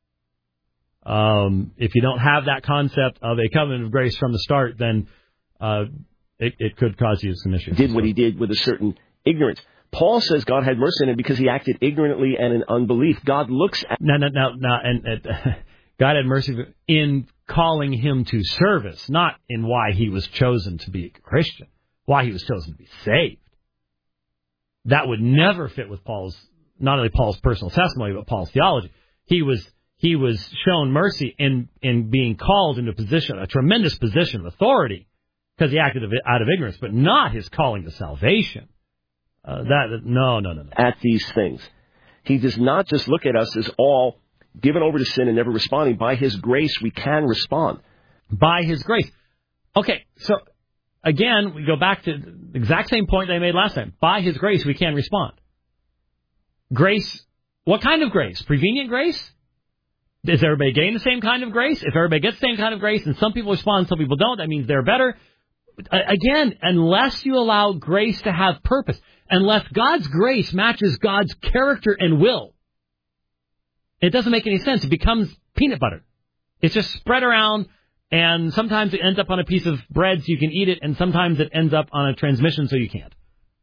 If you don't have that concept of a covenant of grace from the start, then it could cause you some issues. Did what he did with a certain ignorance. Paul says God had mercy on him because he acted ignorantly and in unbelief. God looks at... No, and God had mercy in calling him to service, not in why he was chosen to be a Christian, why he was chosen to be saved. That would never fit with not only Paul's personal testimony, but Paul's theology. He was shown mercy in being called into a tremendous position of authority, because he acted out of ignorance, but not his calling to salvation. No. At these things. He does not just look at us as all given over to sin and never responding. By his grace, we can respond. By his grace. Okay, so again, we go back to the exact same point they made last time. By his grace, we can respond. Grace, what kind of grace? Prevenient grace? Is everybody getting the same kind of grace? If everybody gets the same kind of grace and some people respond, some people don't, that means they're better. Again, unless you allow grace to have purpose, unless God's grace matches God's character and will, it doesn't make any sense. It becomes peanut butter. It's just spread around, and sometimes it ends up on a piece of bread so you can eat it, and sometimes it ends up on a transmission so you can't.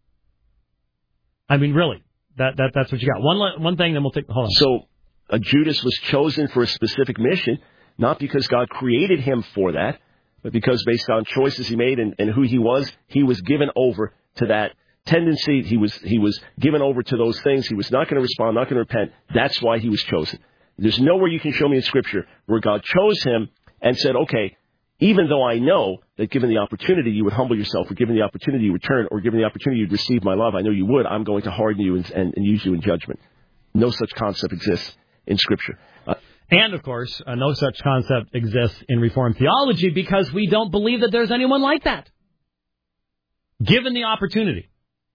I mean, really, that's what you got. One thing, then we'll take. Hold on. So Judas was chosen for a specific mission, not because God created him for that, but because based on choices he made and who he was given over to that tendency. He was given over to those things. He was not going to respond, not going to repent. That's why he was chosen. There's nowhere you can show me in Scripture where God chose him and said, okay, even though I know that given the opportunity you would humble yourself, or given the opportunity you would turn, or given the opportunity you'd receive my love, I know you would, I'm going to harden you and use you in judgment. No such concept exists in Scripture. And, of course, no such concept exists in Reformed theology because we don't believe that there's anyone like that. Given the opportunity,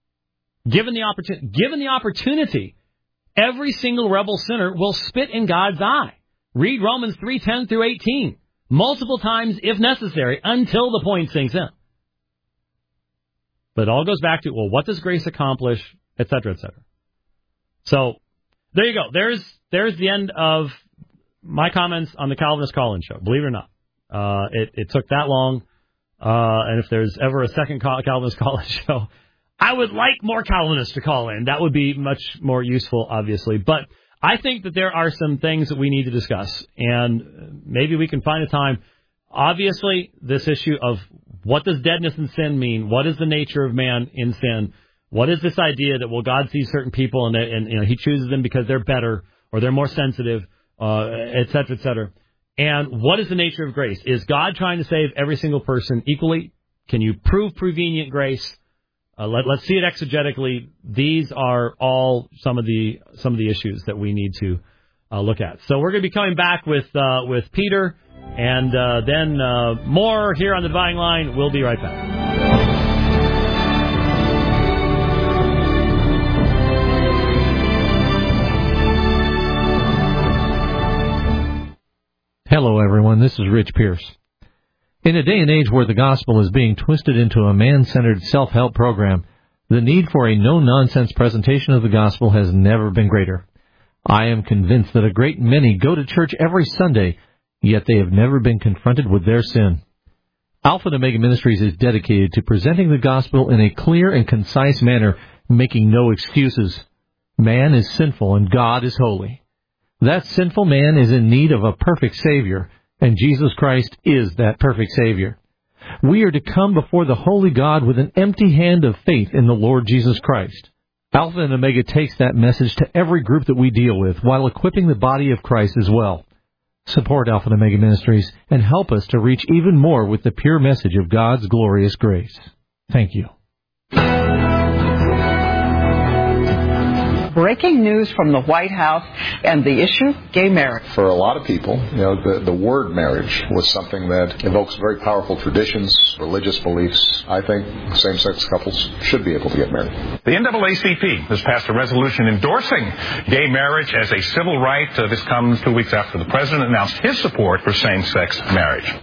every single rebel sinner will spit in God's eye. Read Romans 3:10 through 18, multiple times if necessary, until the point sinks in. But it all goes back to, well, what does grace accomplish, et cetera, et cetera. So, there you go. There's the end of my comments on the Calvinist Call-In Show, believe it or not. It took that long, and if there's ever a second Calvinist Call-In Show, I would like more Calvinists to call in. That would be much more useful, obviously. But I think that there are some things that we need to discuss, and maybe we can find a time. Obviously, this issue of what does deadness in sin mean? What is the nature of man in sin? What is this idea that, well, God sees certain people and you know, he chooses them because they're better or they're more sensitive, et cetera, et cetera. And what is the nature of grace? Is God trying to save every single person equally? Can you prove prevenient grace? Let's see it exegetically. These are all some of the issues that we need to look at. So we're going to be coming back with Peter, and then more here on the Dividing Line. We'll be right back. Hello, everyone. This is Rich Pierce. In a day and age where the gospel is being twisted into a man-centered self-help program, the need for a no-nonsense presentation of the gospel has never been greater. I am convinced that a great many go to church every Sunday, yet they have never been confronted with their sin. Alpha and Omega Ministries is dedicated to presenting the gospel in a clear and concise manner, making no excuses. Man is sinful and God is holy. That sinful man is in need of a perfect Savior, and Jesus Christ is that perfect Savior. We are to come before the Holy God with an empty hand of faith in the Lord Jesus Christ. Alpha and Omega takes that message to every group that we deal with, while equipping the body of Christ as well. Support Alpha and Omega Ministries and help us to reach even more with the pure message of God's glorious grace. Thank you. Breaking news from the White House and the issue, gay marriage. For a lot of people, the word marriage was something that evokes very powerful traditions, religious beliefs. I think same-sex couples should be able to get married. The NAACP has passed a resolution endorsing gay marriage as a civil right. This comes 2 weeks after the president announced his support for same-sex marriage.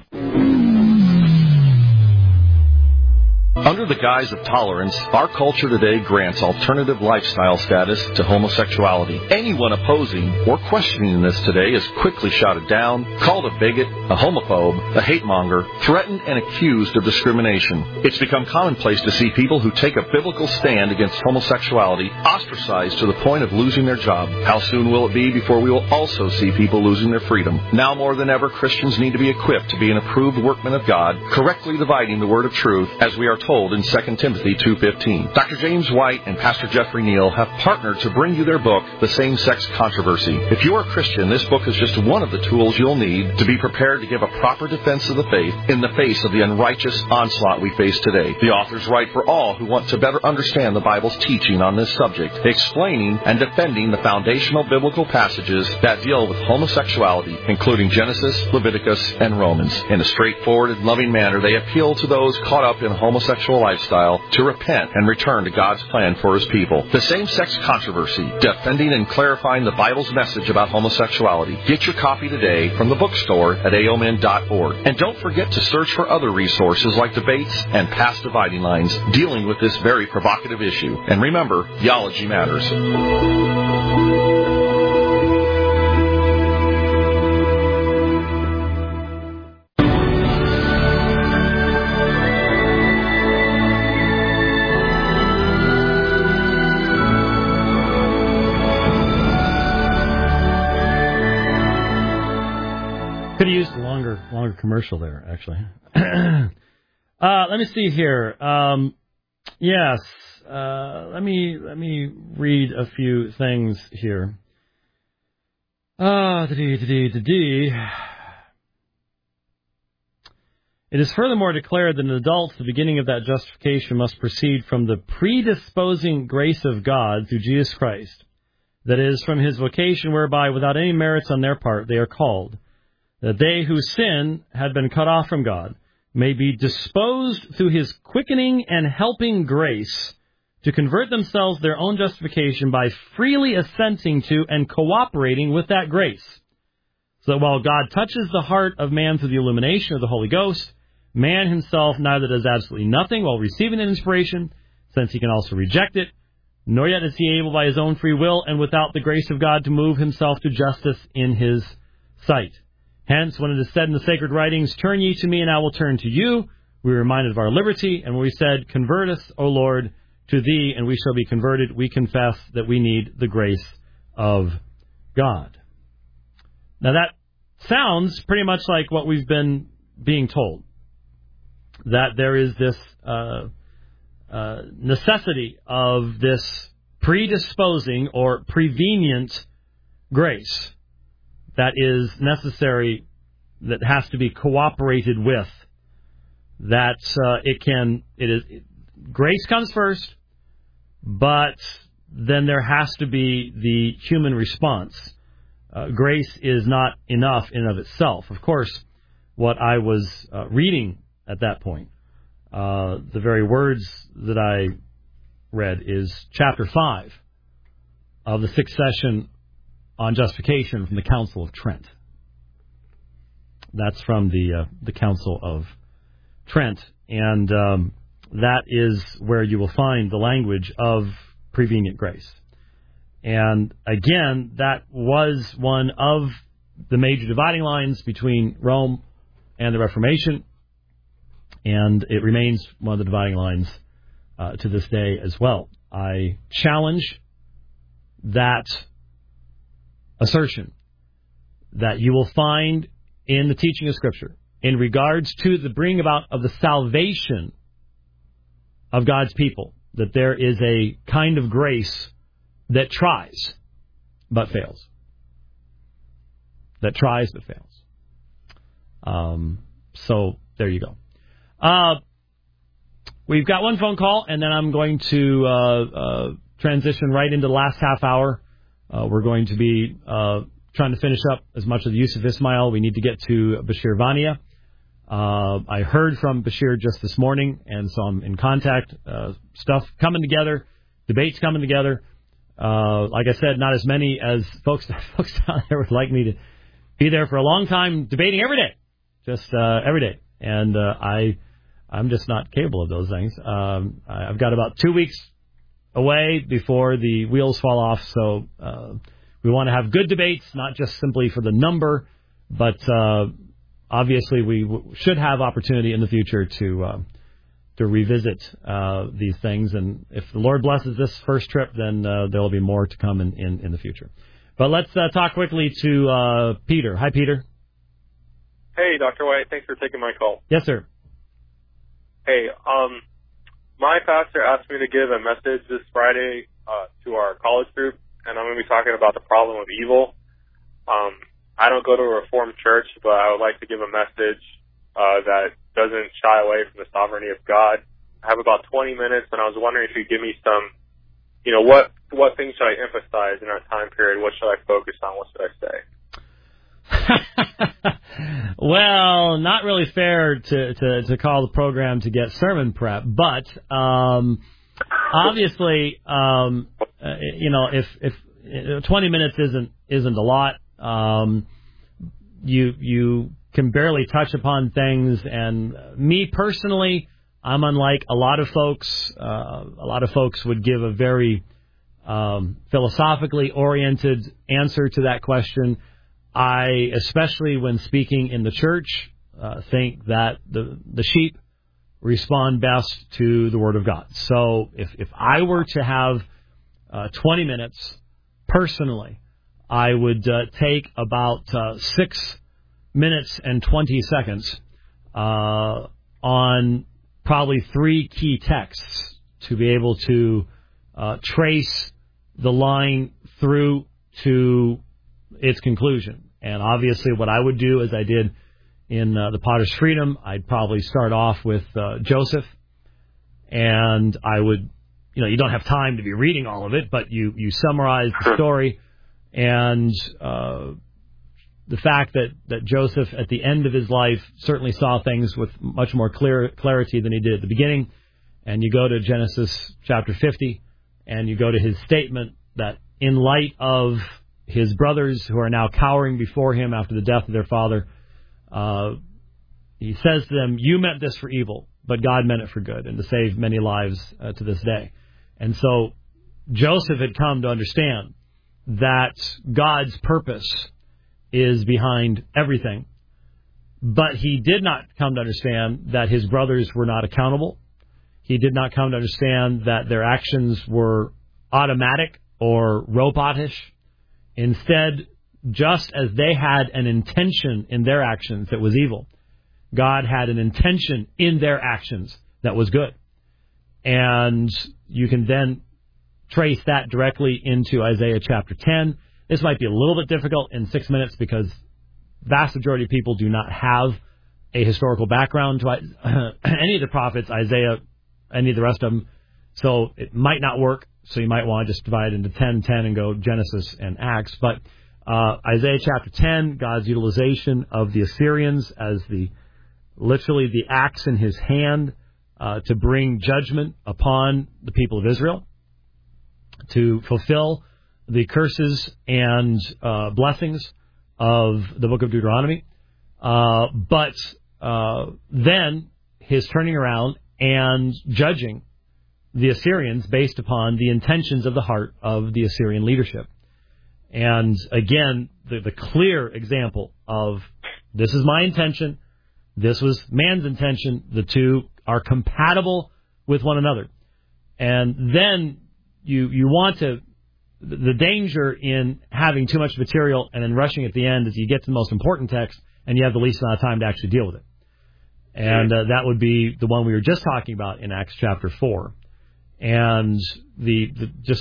Under the guise of tolerance, our culture today grants alternative lifestyle status to homosexuality. Anyone opposing or questioning this today is quickly shouted down, called a bigot, a homophobe, a hate monger, threatened and accused of discrimination. It's become commonplace to see people who take a biblical stand against homosexuality ostracized to the point of losing their job. How soon will it be before we will also see people losing their freedom? Now more than ever, Christians need to be equipped to be an approved workman of God, correctly dividing the word of truth, as we are told in 2 Timothy 2:15. Dr. James White and Pastor Jeffrey Neal have partnered to bring you their book, The Same-Sex Controversy. If you are a Christian, this book is just one of the tools you'll need to be prepared to give a proper defense of the faith in the face of the unrighteous onslaught we face today. The authors write for all who want to better understand the Bible's teaching on this subject, explaining and defending the foundational biblical passages that deal with homosexuality, including Genesis, Leviticus, and Romans. In a straightforward and loving manner, they appeal to those caught up in homosexuality homosexual lifestyle to repent and return to God's plan for His people. The same-sex controversy, defending and clarifying the Bible's message about homosexuality. Get your copy today from the bookstore at aomin.org. And don't forget to search for other resources like debates and past dividing lines dealing with this very provocative issue. And remember, theology matters. Could have used a longer commercial there, actually. Let me see here. Yes. Let me read a few things here. It is furthermore declared that in adults, the beginning of that justification must proceed from the predisposing grace of God through Jesus Christ. That is, from His vocation whereby, without any merits on their part, they are called. That they who sin had been cut off from God may be disposed through His quickening and helping grace to convert themselves their own justification by freely assenting to and cooperating with that grace. So that while God touches the heart of man through the illumination of the Holy Ghost, man himself neither does absolutely nothing while receiving an inspiration, since he can also reject it, nor yet is he able by his own free will and without the grace of God to move himself to justice in His sight. Hence, when it is said in the sacred writings, "Turn ye to me, and I will turn to you," we are reminded of our liberty. And when we said, "Convert us, O Lord, to Thee, and we shall be converted," we confess that we need the grace of God. Now, that sounds pretty much like what we've been being told, that there is this necessity of this predisposing or prevenient grace that is necessary, that has to be cooperated with, that grace comes first, but then there has to be the human response. Grace is not enough in and of itself. Of course, what I was reading at that point, the very words that I read, is chapter 5 of the 6th session on justification from the Council of Trent. That's from the Council of Trent, and that is where you will find the language of prevenient grace. And again, that was one of the major dividing lines between Rome and the Reformation, and it remains one of the dividing lines to this day as well. I challenge that assertion that you will find in the teaching of Scripture in regards to the bringing about of the salvation of God's people, that there is a kind of grace that tries but fails. That tries but fails. So there you go. We've got one phone call, and then I'm going to transition right into the last half hour. We're going to be trying to finish up as much of the Yusuf Ismail. We need to get to Bashir Vania. I heard from Bashir just this morning, and so I'm in contact. Stuff coming together, debates coming together. Like I said, not as many as folks down there would like me to be there for a long time, debating every day, just every day. And I'm just not capable of those things. I've got about 2 weeks away before the wheels fall off, so we want to have good debates, not just simply for the number, but obviously we should have opportunity in the future to revisit these things. And if the Lord blesses this first trip, then there will be more to come in the future. But let's talk quickly to Peter. Hi, Peter. Hey, Dr. White. Thanks for taking my call. Yes, sir. Hey, my pastor asked me to give a message this Friday to our college group, and I'm going to be talking about the problem of evil. I don't go to a Reformed church, but I would like to give a message that doesn't shy away from the sovereignty of God. I have about 20 minutes, and I was wondering if you'd give me some, what things should I emphasize in that time period? What should I focus on? What should I say? Well, not really fair to call the program to get sermon prep, but obviously, if 20 minutes isn't a lot, you can barely touch upon things, and me personally, I'm unlike a lot of folks. A lot of folks would give a very philosophically oriented answer to that question. I, especially when speaking in the church, think that the sheep respond best to the Word of God. So if I were to have 20 minutes personally, I would take about 6 minutes and 20 seconds on probably 3 key texts to be able to trace the line through to its conclusion. And obviously what I would do, as I did in The Potter's Freedom, I'd probably start off with Joseph, and I would, you don't have time to be reading all of it, but you summarize the story, and the fact that Joseph, at the end of his life, certainly saw things with much more clarity than he did at the beginning. And you go to Genesis chapter 50, and you go to his statement that in light of his brothers who are now cowering before him after the death of their father, he says to them, "You meant this for evil, but God meant it for good, and to save many lives to this day." And so Joseph had come to understand that God's purpose is behind everything. But he did not come to understand that his brothers were not accountable. He did not come to understand that their actions were automatic or robotish. Instead, just as they had an intention in their actions that was evil, God had an intention in their actions that was good. And you can then trace that directly into Isaiah chapter 10. This might be a little bit difficult in 6 minutes because vast majority of people do not have a historical background to any of the prophets, Isaiah, any of the rest of them. So it might not work. So you might want to just divide into 10, and go Genesis and Acts. But Isaiah chapter 10, God's utilization of the Assyrians as literally the axe in his hand to bring judgment upon the people of Israel, to fulfill the curses and blessings of the book of Deuteronomy. But then his turning around and judging the Assyrians based upon the intentions of the heart of the Assyrian leadership. And again, the clear example of this is my intention, this was man's intention, the two are compatible with one another. And then you want to, the danger in having too much material and then rushing at the end is you get to the most important text and you have the least amount of time to actually deal with it. And that would be the one we were just talking about in Acts chapter 4. And the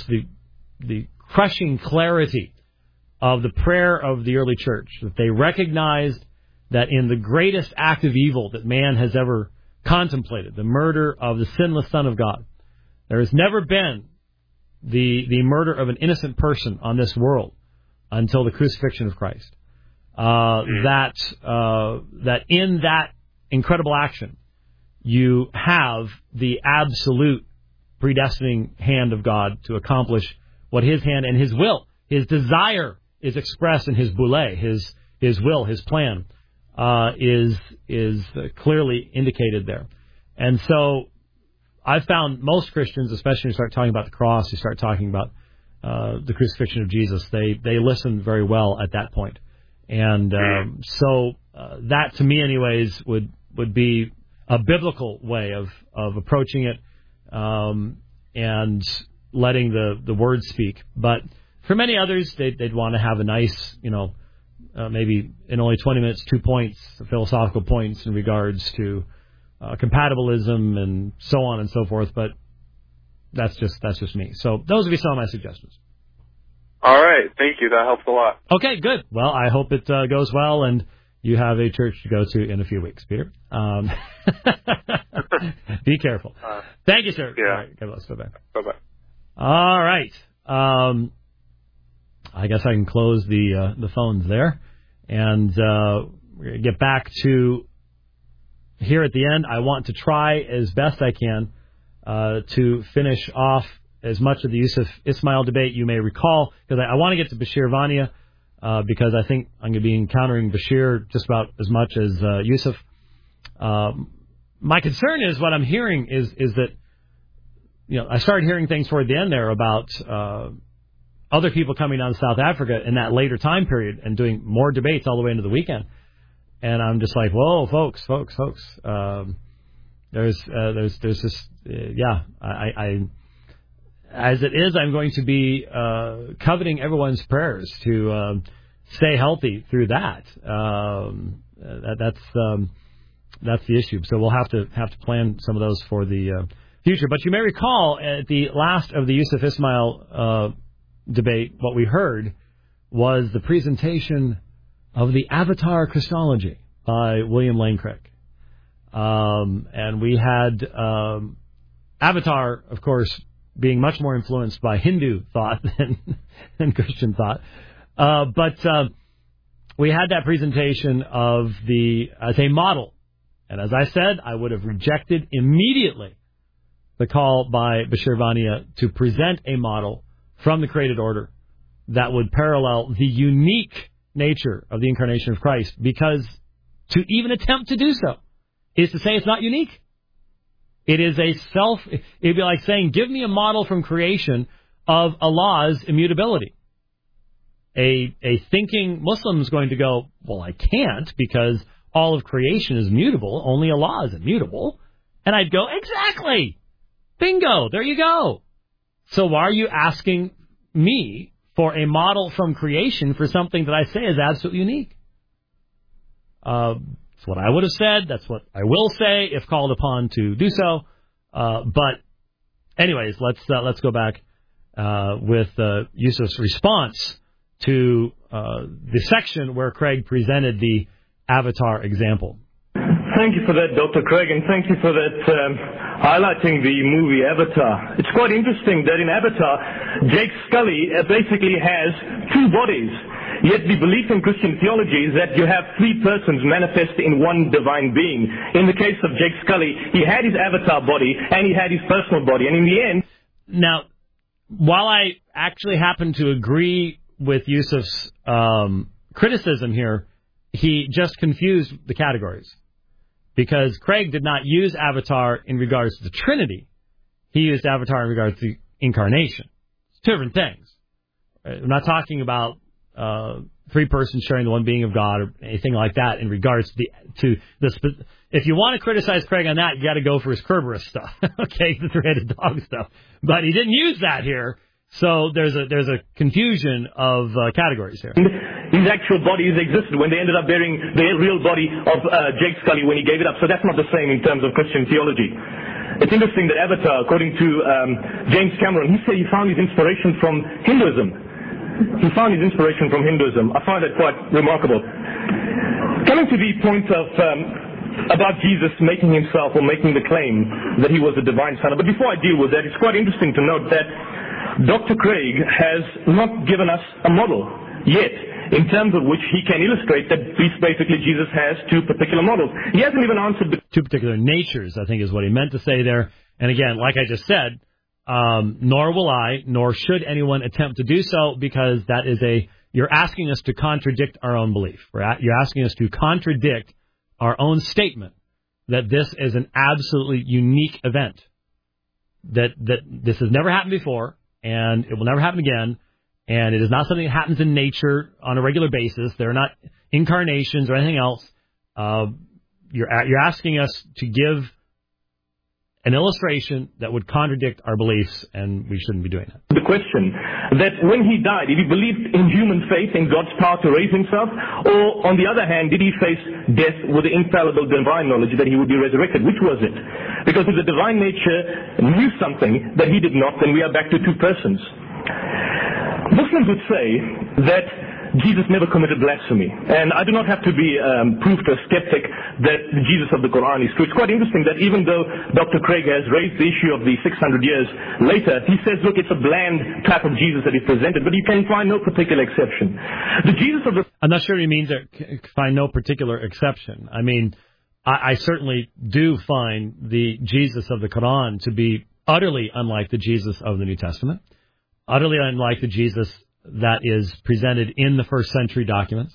crushing clarity of the prayer of the early church, that they recognized that in the greatest act of evil that man has ever contemplated, the murder of the sinless Son of God, there has never been the murder of an innocent person on this world until the crucifixion of Christ. That in that incredible action, you have the absolute predestining hand of God to accomplish what his hand and his will, his desire is expressed in his boule, his will, his plan, is clearly indicated there. And so I've found most Christians, especially when you start talking about the cross, you start talking about the crucifixion of Jesus, they listen very well at that point. And so that, to me anyways, would be a biblical way of approaching it, and letting the word speak. But for many others, they'd want to have a nice, maybe in only 20 minutes, 2 points, philosophical points in regards to compatibilism and so on and so forth. But that's just me. So those would be some of my suggestions. All right. Thank you. That helps a lot. Okay, good. Well, I hope it goes well and you have a church to go to in a few weeks, Peter. Be careful. Thank you, sir. Yeah. All right, God bless. Bye-bye. Bye-bye. All right. I guess I can close the phones there. And We're going to get back to here at the end. I want to try as best I can to finish off as much of the Yusuf Ismail debate you may recall, because I want to get to Bashir Vania, because I think I'm going to be encountering Bashir just about as much as Yusuf. My concern is what I'm hearing is that, I started hearing things toward the end there about other people coming down to South Africa in that later time period and doing more debates all the way into the weekend. And I'm just like, whoa, folks. There's just, I as it is, I'm going to be coveting everyone's prayers to stay healthy through that. That's the issue. So we'll have to plan some of those for the future. But you may recall at the last of the Yusuf Ismail debate, what we heard was the presentation of the Avatar Christology by William Lane Craig. And we had Avatar, of course, being much more influenced by Hindu thought than Christian thought. But we had that presentation of as a model. And as I said, I would have rejected immediately the call by Bashir Vania to present a model from the created order that would parallel the unique nature of the incarnation of Christ, because to even attempt to do so is to say it's not unique. It is it'd be like saying, give me a model from creation of Allah's immutability. A thinking Muslim is going to go, well, I can't, because all of creation is mutable, only Allah is immutable. And I'd go, exactly! Bingo! There you go! So why are you asking me for a model from creation for something that I say is absolutely unique? That's what I would have said. That's what I will say if called upon to do so. But anyways, let's go back with Yusuf's response to the section where Craig presented the Avatar example. Thank you for that, Dr. Craig, and thank you for that highlighting the movie Avatar. It's quite interesting that in Avatar, Jake Scully basically has two bodies. Yet the belief in Christian theology is that you have three persons manifest in one divine being. In the case of Jake Scully, he had his avatar body and he had his personal body. And in the end... Now, while I actually happen to agree with Yusuf's criticism here, he just confused the categories. Because Craig did not use avatar in regards to the Trinity. He used avatar in regards to the incarnation. It's two different things. We're not talking about three persons sharing the one being of God or anything like that in regards to the if you want to criticize Craig on that, you got to go for his Kerberos stuff, okay, the three-headed dog stuff. But he didn't use that here, so there's a confusion of categories here. His actual bodies existed when they ended up bearing the real body of Jake Scully when he gave it up, so that's not the same in terms of Christian theology. It's interesting that Avatar, according to James Cameron, he said he found his inspiration from Hinduism. He found his inspiration from Hinduism. I find that quite remarkable. Coming to the point of about Jesus making himself or making the claim that he was a divine son. But before I deal with that, it's quite interesting to note that Dr. Craig has not given us a model yet in terms of which he can illustrate that basically Jesus has two particular models. He hasn't even answered the two particular natures, I think is what he meant to say there. And again, like I just said, nor will I, nor should anyone attempt to do so, because that is you're asking us to contradict our own belief. You're asking us to contradict our own statement that this is an absolutely unique event, that this has never happened before, and it will never happen again, and it is not something that happens in nature on a regular basis. They're not incarnations or anything else. You're asking us to give an illustration that would contradict our beliefs, and we shouldn't be doing that. The question that when he died, did he believe in human faith, in God's power to raise himself, or on the other hand, did he face death with the infallible divine knowledge that he would be resurrected? Which was it? Because if the divine nature knew something that he did not, then we are back to two persons. Muslims would say that Jesus never committed blasphemy. And I do not have to be proof to a skeptic that the Jesus of the Quran is true. It's quite interesting that even though Dr. Craig has raised the issue of the 600 years later, he says, look, it's a bland type of Jesus that is presented, but you can find no particular exception. The Jesus of the... I'm not sure what he means there, find no particular exception. I mean, I certainly do find the Jesus of the Quran to be utterly unlike the Jesus of the New Testament, utterly unlike the Jesus that is presented in the first century documents.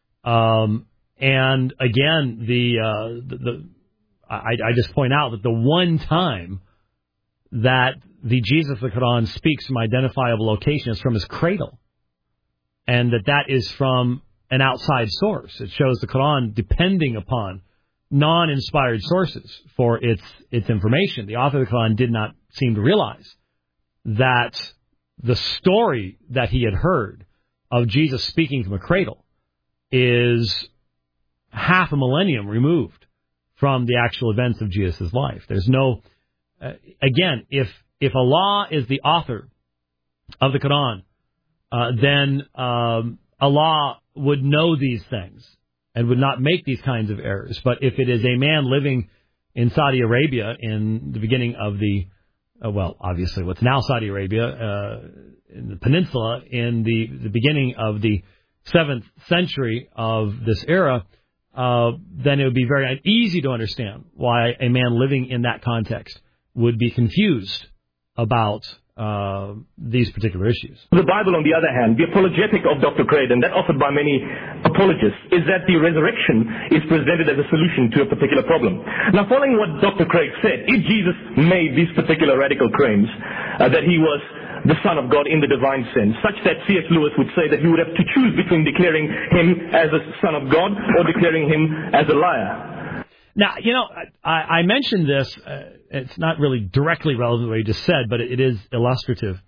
And again, I just point out that the one time that the Jesus of the Quran speaks from identifiable location is from his cradle, and that is from an outside source. It shows the Quran depending upon non-inspired sources for its information. The author of the Quran did not seem to realize that the story that he had heard of Jesus speaking from a cradle is half a millennium removed from the actual events of Jesus' life. There's no, again, if Allah is the author of the Quran, then Allah would know these things and would not make these kinds of errors. But if it is a man living in Saudi Arabia in the beginning of the, obviously what's now Saudi Arabia, in the peninsula, in the beginning of the 7th century of this era, then it would be very easy to understand why a man living in that context would be confused about these particular issues. The Bible, on the other hand, the apologetic of Dr. Craydon, that offered by many apologists, is that the resurrection is presented as a solution to a particular problem. Now, following what Dr. Craig said, if Jesus made these particular radical claims, that he was the Son of God in the divine sense, such that C.S. Lewis would say that he would have to choose between declaring him as a Son of God or declaring him as a liar. Now, I mentioned this. It's not really directly relevant to what you just said, but it is illustrative.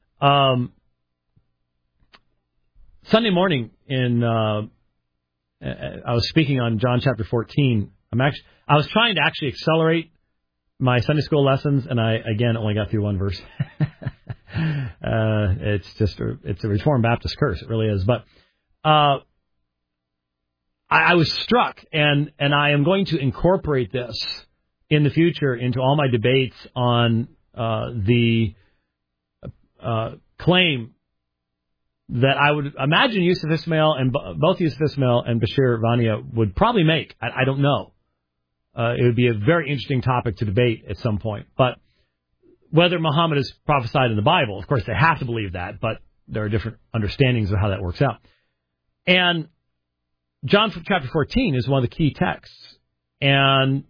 Sunday morning, I was speaking on John chapter 14. I was trying to actually accelerate my Sunday school lessons, and I, again, only got through one verse. It's a Reformed Baptist curse. It really is. But I was struck, and I am going to incorporate this in the future into all my debates on the claim that I would imagine Yusuf Ismail and both Yusuf Ismail and Bashir Vania would probably make. I don't know. It would be a very interesting topic to debate at some point. But whether Muhammad is prophesied in the Bible, of course, they have to believe that, but there are different understandings of how that works out. And John chapter 14 is one of the key texts. And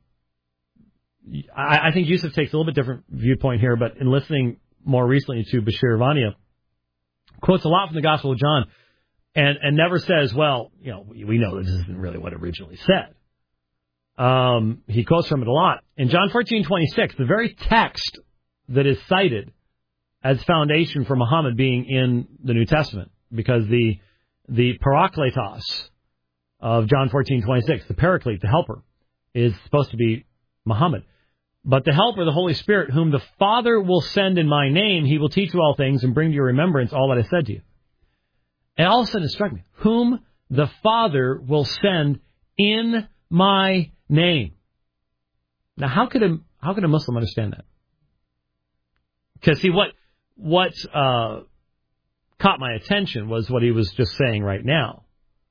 I think Yusuf takes a little bit different viewpoint here, but in listening more recently to Bashir Vania, quotes a lot from the Gospel of John and never says, well, we know that this isn't really what it originally said. He quotes from it a lot. In John 14:26, the very text that is cited as foundation for Muhammad being in the New Testament, because the parakletos of John 14:26, the paraclete, the helper, is supposed to be Muhammad. But the helper, the Holy Spirit, whom the Father will send in my name, he will teach you all things and bring to your remembrance all that I said to you. And all of a sudden it struck me, whom the Father will send in my name. Now, how could a Muslim understand that? Because see, what caught my attention was what he was just saying right now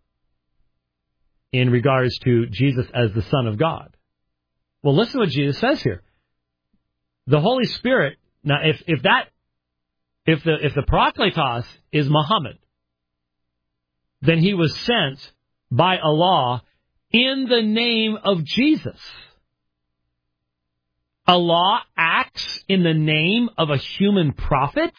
in regards to Jesus as the Son of God. Well, listen to what Jesus says here. The Holy Spirit. Now, if the parakletos is Muhammad, then he was sent by Allah in the name of Jesus. Allah acts in the name of a human prophet?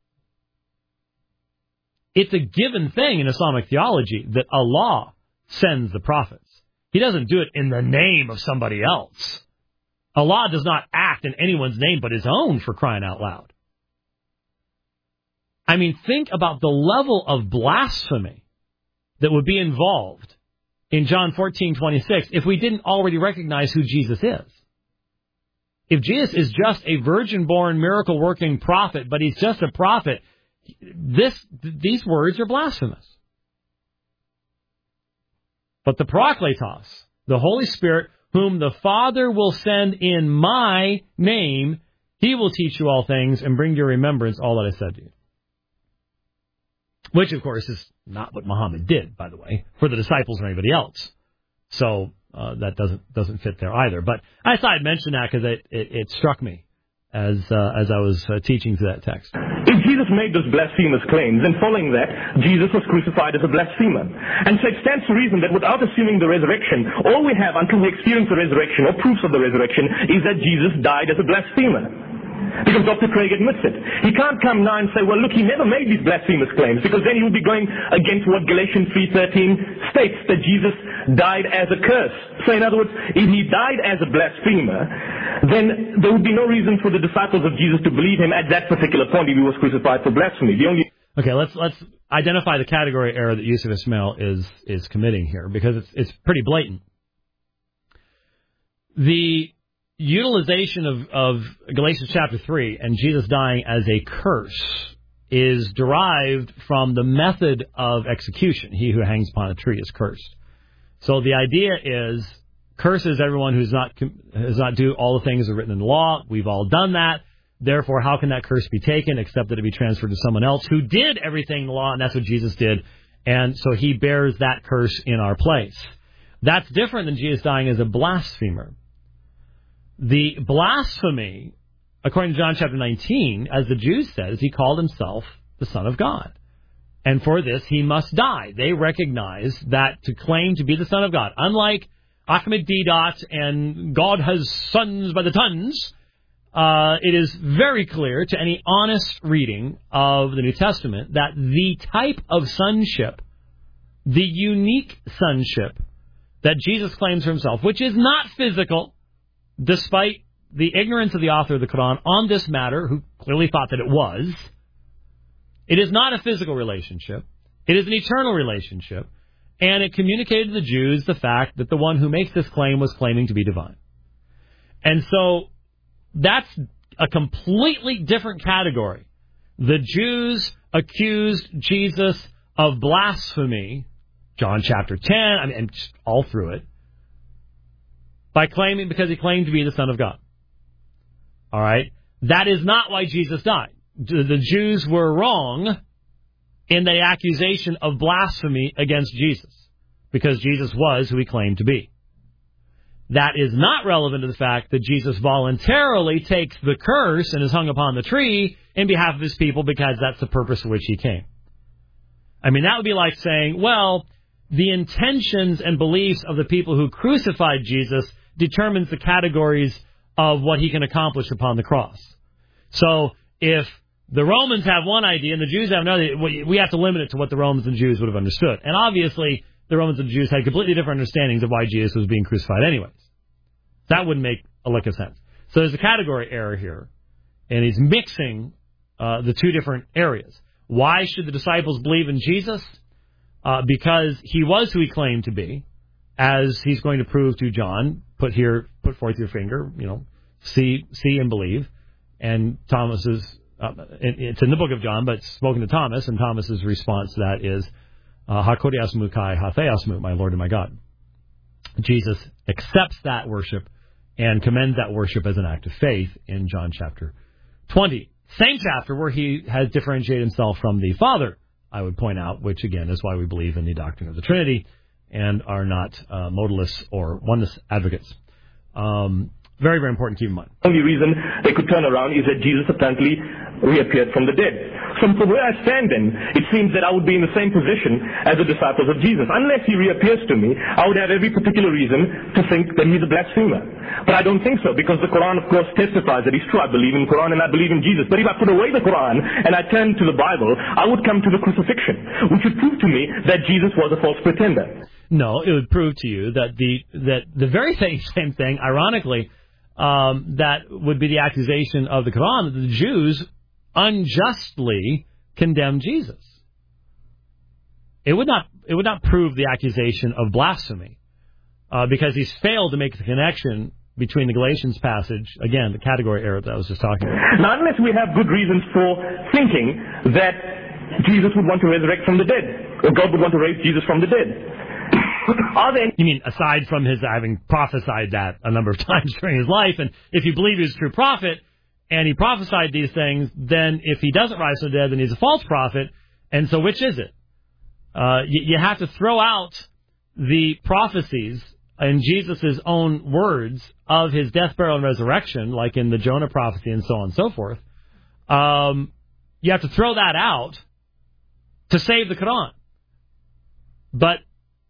It's a given thing in Islamic theology that Allah sends the prophets. He doesn't do it in the name of somebody else. Allah does not act in anyone's name but his own, for crying out loud. I mean, think about the level of blasphemy that would be involved in John 14:26 if we didn't already recognize who Jesus is. If Jesus is just a virgin-born, miracle-working prophet, but he's just a prophet, these words are blasphemous. But the parakletos, the Holy Spirit, whom the Father will send in my name, he will teach you all things and bring to your remembrance all that I said to you. which, of course, is not what Muhammad did, by the way, for the disciples or anybody else. So that doesn't fit there either. But I thought I'd mention that because it struck me as I was teaching through that text. If Jesus made those blasphemous claims, then following that, Jesus was crucified as a blasphemer. And so it stands to reason that without assuming the resurrection, all we have until we experience the resurrection or proofs of the resurrection is that Jesus died as a blasphemer. Because Dr. Craig admits it. He can't come now and say, well, look, he never made these blasphemous claims, because then he would be going against what Galatians 3:13 states, that Jesus died as a curse. So in other words, if he died as a blasphemer, then there would be no reason for the disciples of Jesus to believe him at that particular point if he was crucified for blasphemy. Okay, let's identify the category error that Yusuf Ismail is committing here, because it's pretty blatant. The utilization of Galatians chapter 3 and Jesus dying as a curse is derived from the method of execution. He who hangs upon a tree is cursed. So the idea is, curses everyone who does not do all the things that are written in the law. We've all done that. Therefore, how can that curse be taken except that it be transferred to someone else who did everything in the law, and that's what Jesus did. And so he bears that curse in our place. That's different than Jesus dying as a blasphemer. The blasphemy, according to John chapter 19, as the Jews said, is he called himself the Son of God. And for this, he must die. They recognize that to claim to be the Son of God, unlike Ahmed Deedat and God has sons by the tons, it is very clear to any honest reading of the New Testament that the type of sonship, the unique sonship that Jesus claims for himself, which is not physical, despite the ignorance of the author of the Quran on this matter, who clearly thought that it was, it is not a physical relationship. It is an eternal relationship. And it communicated to the Jews the fact that the one who makes this claim was claiming to be divine. And so that's a completely different category. The Jews accused Jesus of blasphemy, John chapter 10, and just all through it, because he claimed to be the Son of God. All right? That is not why Jesus died. The Jews were wrong in the accusation of blasphemy against Jesus, because Jesus was who he claimed to be. That is not relevant to the fact that Jesus voluntarily takes the curse and is hung upon the tree in behalf of his people, because that's the purpose for which he came. I mean, that would be like saying, well, the intentions and beliefs of the people who crucified Jesus determines the categories of what he can accomplish upon the cross. So if the Romans have one idea and the Jews have another, we have to limit it to what the Romans and Jews would have understood. And obviously, the Romans and Jews had completely different understandings of why Jesus was being crucified anyways. That wouldn't make a lick of sense. So there's a category error here, and he's mixing the two different areas. Why should the disciples believe in Jesus? Because he was who he claimed to be, as he's going to prove to John. Put forth your finger, see and believe. And Thomas's, it's in the book of John, but it's spoken to Thomas, and Thomas's response to that is, Hakodi asmu kai hathe asmu, my Lord and my God. Jesus accepts that worship and commends that worship as an act of faith in John chapter 20. Same chapter where he has differentiated himself from the Father, I would point out, which again is why we believe in the doctrine of the Trinity and are not modalists or oneness advocates. Very, very important to keep in mind. The only reason they could turn around is that Jesus apparently reappeared from the dead. So from where I stand then, it seems that I would be in the same position as the disciples of Jesus. Unless he reappears to me, I would have every particular reason to think that he's a blasphemer. But I don't think so, because the Quran, of course, testifies that he's true. I believe in the Quran and I believe in Jesus. But if I put away the Quran and I turn to the Bible, I would come to the crucifixion, which would prove to me that Jesus was a false pretender. No, it would prove to you that the very same thing, ironically, that would be the accusation of the Quran, that the Jews unjustly condemned Jesus. It would not prove the accusation of blasphemy, because he's failed to make the connection between the Galatians passage, again, the category error that I was just talking about. Now, unless we have good reasons for thinking that Jesus would want to resurrect from the dead, or God would want to raise Jesus from the dead. You mean aside from his having prophesied that a number of times during his life, and if you believe he was a true prophet, and he prophesied these things, then if he doesn't rise from the dead, then he's a false prophet, And so which is it? You have to throw out the prophecies in Jesus' own words of his death, burial, and resurrection, like in the Jonah prophecy and so on and so forth. You have to throw that out to save the Quran. But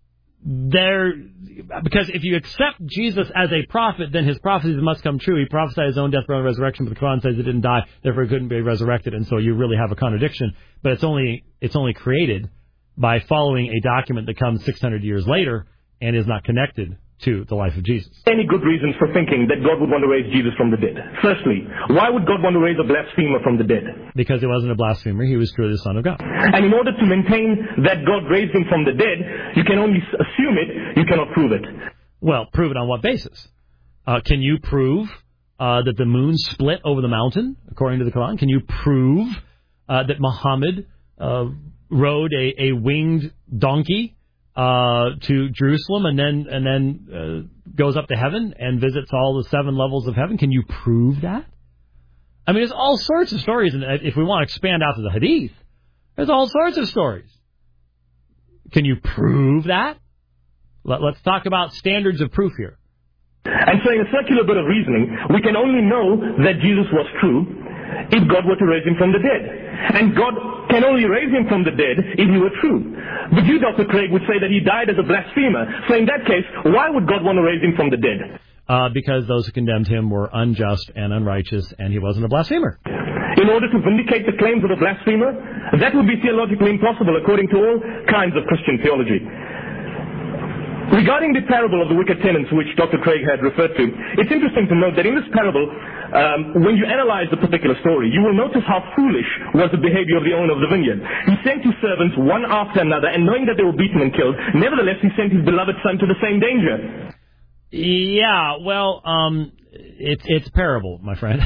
because if you accept Jesus as a prophet, then his prophecies must come true. He prophesied his own death, burial, and resurrection, but the Quran says he didn't die, therefore he couldn't be resurrected, and so you really have a contradiction. But it's only created by following a document that comes 600 years later and is not connected to the life of Jesus. Any good reasons for thinking that God would want to raise Jesus from the dead? Firstly, why would God want to raise a blasphemer from the dead? Because he wasn't a blasphemer. He was truly the Son of God. And in order to maintain that God raised him from the dead, you can only assume it, you cannot prove it. Well, prove it on what basis? Can you prove that the moon split over the mountain, according to the Quran? Can you prove that Muhammad rode a winged donkey to Jerusalem and then goes up to heaven and visits all the 7 levels of heaven? Can you prove that? I mean, there's all sorts of stories, and if we want to expand out to the Hadith, there's all sorts of stories. Can you prove that? Let's talk about standards of proof here. And so in a circular bit of reasoning, we can only know that Jesus was true if God were to raise him from the dead. And God can only raise him from the dead if he were true. But you, Dr. Craig, would say that he died as a blasphemer. So in that case, why would God want to raise him from the dead? Because those who condemned him were unjust and unrighteous, and he wasn't a blasphemer. In order to vindicate the claims of a blasphemer? That would be theologically impossible according to all kinds of Christian theology. Regarding the parable of the wicked tenants, which Dr. Craig had referred to, it's interesting to note that in this parable, when you analyze the particular story, you will notice how foolish was the behavior of the owner of the vineyard. He sent his servants one after another, and knowing that they were beaten and killed, nevertheless he sent his beloved son to the same danger. Yeah, well, it's parable, my friend.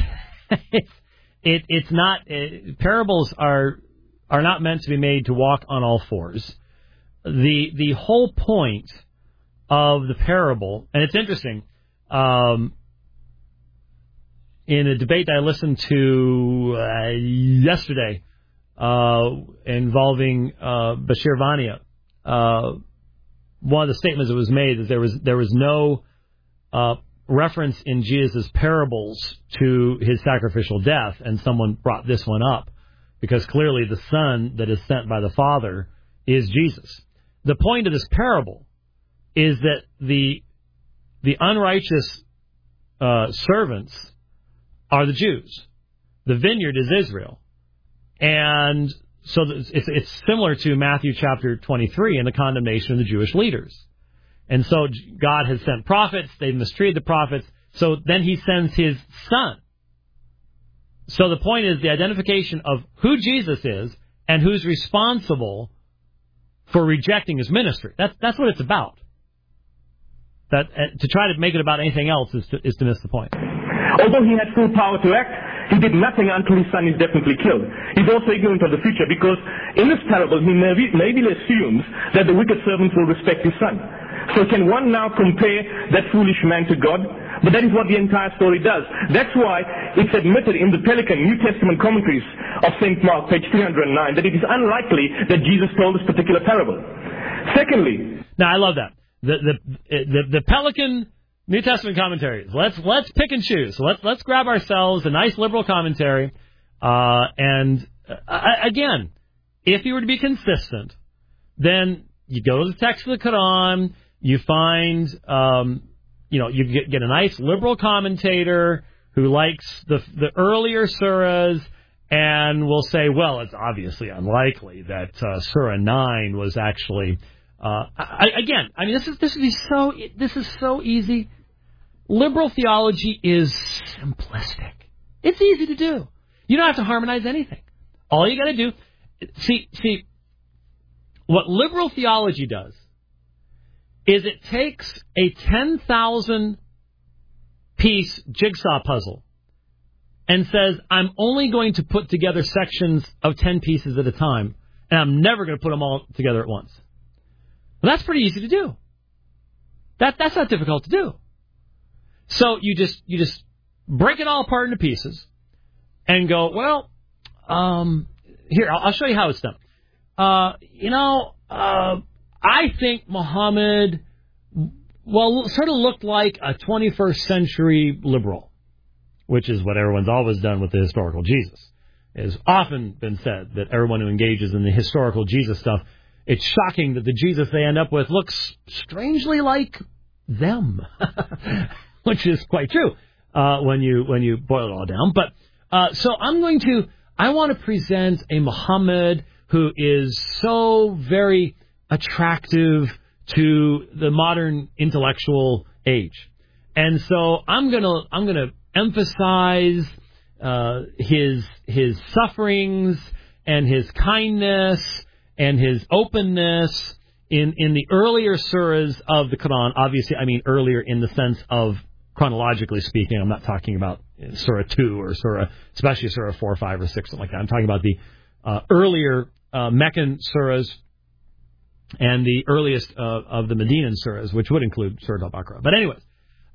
It's not. Parables are not meant to be made to walk on all fours. The whole point of the parable, and it's interesting, in a debate that I listened to yesterday involving Bashir Vania, one of the statements that was made is there was no reference in Jesus' parables to his sacrificial death, and someone brought this one up because clearly the Son that is sent by the Father is Jesus. The point of this parable is that the unrighteous servants are the Jews. The vineyard is Israel. And so it's similar to Matthew chapter 23 and the condemnation of the Jewish leaders. And so God has sent prophets. They've mistreated the prophets. So then he sends his Son. So the point is the identification of who Jesus is and who's responsible for rejecting his ministry. That's what it's about. That to try to make it about anything else is to miss the point. Although he had full power to act, he did nothing until his son is definitely killed. He's also ignorant of the future because in this parable he naively assumes that the wicked servants will respect his son. So can one now compare that foolish man to God? But that is what the entire story does. That's why it's admitted in the Pelican New Testament commentaries of St. Mark, page 309, that it is unlikely that Jesus told this particular parable. Secondly... Now, I love that. The Pelican New Testament commentaries. Let's pick and choose. So let's grab ourselves a nice liberal commentary. And again, if you were to be consistent, then you go to the text of the Quran. You find, you get a nice liberal commentator who likes the earlier surahs and will say, well, it's obviously unlikely that Surah 9 was actually. This is so easy. Liberal theology is simplistic. It's easy to do. You don't have to harmonize anything. All you got to do, see, what liberal theology does is it takes a 10,000 piece jigsaw puzzle and says, I'm only going to put together sections of 10 pieces at a time, and I'm never going to put them all together at once. Well, that's pretty easy to do. That's not difficult to do. So you just break it all apart into pieces and go, well, here, I'll show you how it's done. I think Muhammad, sort of looked like a 21st century liberal, which is what everyone's always done with the historical Jesus. It has often been said that everyone who engages in the historical Jesus stuff, it's shocking that the Jesus they end up with looks strangely like them, which is quite true when you boil it all down. But so I want to present a Muhammad who is so very attractive to the modern intellectual age, and so I'm gonna emphasize his sufferings and his kindness and his openness in the earlier surahs of the Quran. Obviously, I mean earlier in the sense of chronologically speaking. I'm not talking about Surah 2 or especially Surah 4, 5, or 6, something like that. I'm talking about the earlier Meccan surahs and the earliest of the Medinan surahs, which would include Surah Al-Baqarah. But anyways,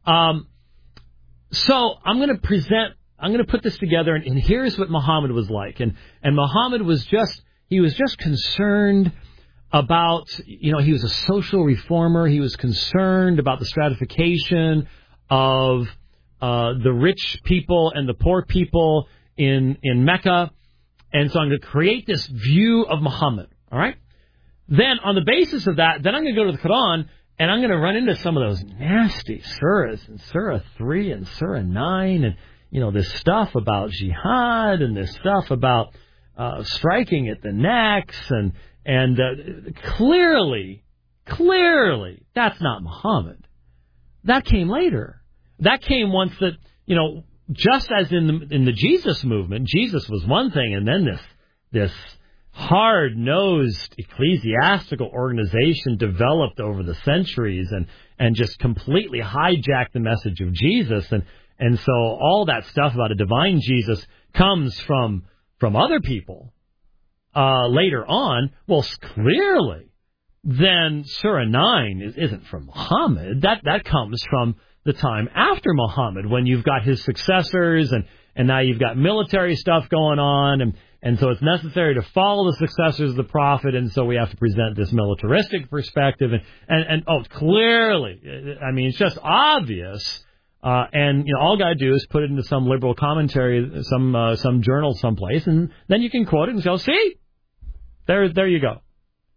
so I'm going to put this together, and here's what Muhammad was like. And Muhammad was just concerned about, he was a social reformer. He was concerned about the stratification of the rich people and the poor people in Mecca. And so I'm going to create this view of Muhammad, all right? Then on the basis of that, then I'm going to go to the Quran, and I'm going to run into some of those nasty surahs in Surah 3 and Surah 9, and, this stuff about jihad and this stuff about striking at the necks, and clearly, that's not Muhammad. That came later. That came once that, just as in the Jesus movement, Jesus was one thing, and then this hard-nosed ecclesiastical organization developed over the centuries and just completely hijacked the message of Jesus. And so all that stuff about a divine Jesus comes from other people later on. Well, clearly, then Surah 9 isn't from Muhammad. That comes from the time after Muhammad, when you've got his successors, and now you've got military stuff going on, and so it's necessary to follow the successors of the Prophet, and so we have to present this militaristic perspective, and clearly, I mean, it's just obvious, and all got to do is put it into some liberal commentary, some journal someplace, and then you can quote it and go, see, there you go.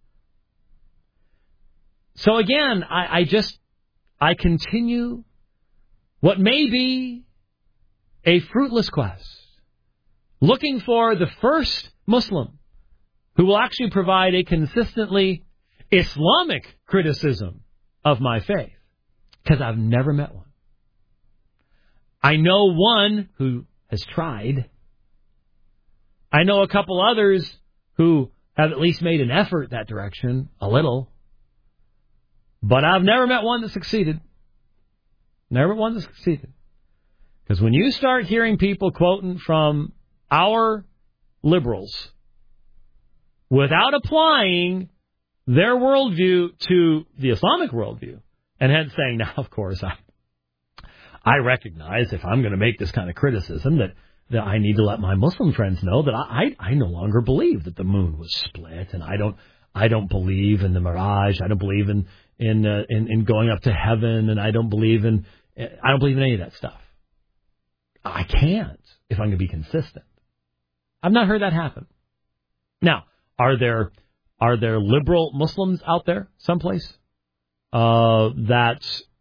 So again, I continue what may be a fruitless quest, looking for the first Muslim who will actually provide a consistently Islamic criticism of my faith, because I've never met one. I know one who has tried. I know a couple others who have at least made an effort that direction, a little. But I've never met one that succeeded. Never one that succeeded. Because when you start hearing people quoting from our liberals without applying their worldview to the Islamic worldview, and hence saying, now, of course, I recognize if I'm going to make this kind of criticism that I need to let my Muslim friends know that I no longer believe that the moon was split, and I don't believe in the mirage. I don't believe in going up to heaven, and I don't believe in any of that stuff. I can't if I'm going to be consistent. I've not heard that happen. Now, are there liberal Muslims out there someplace that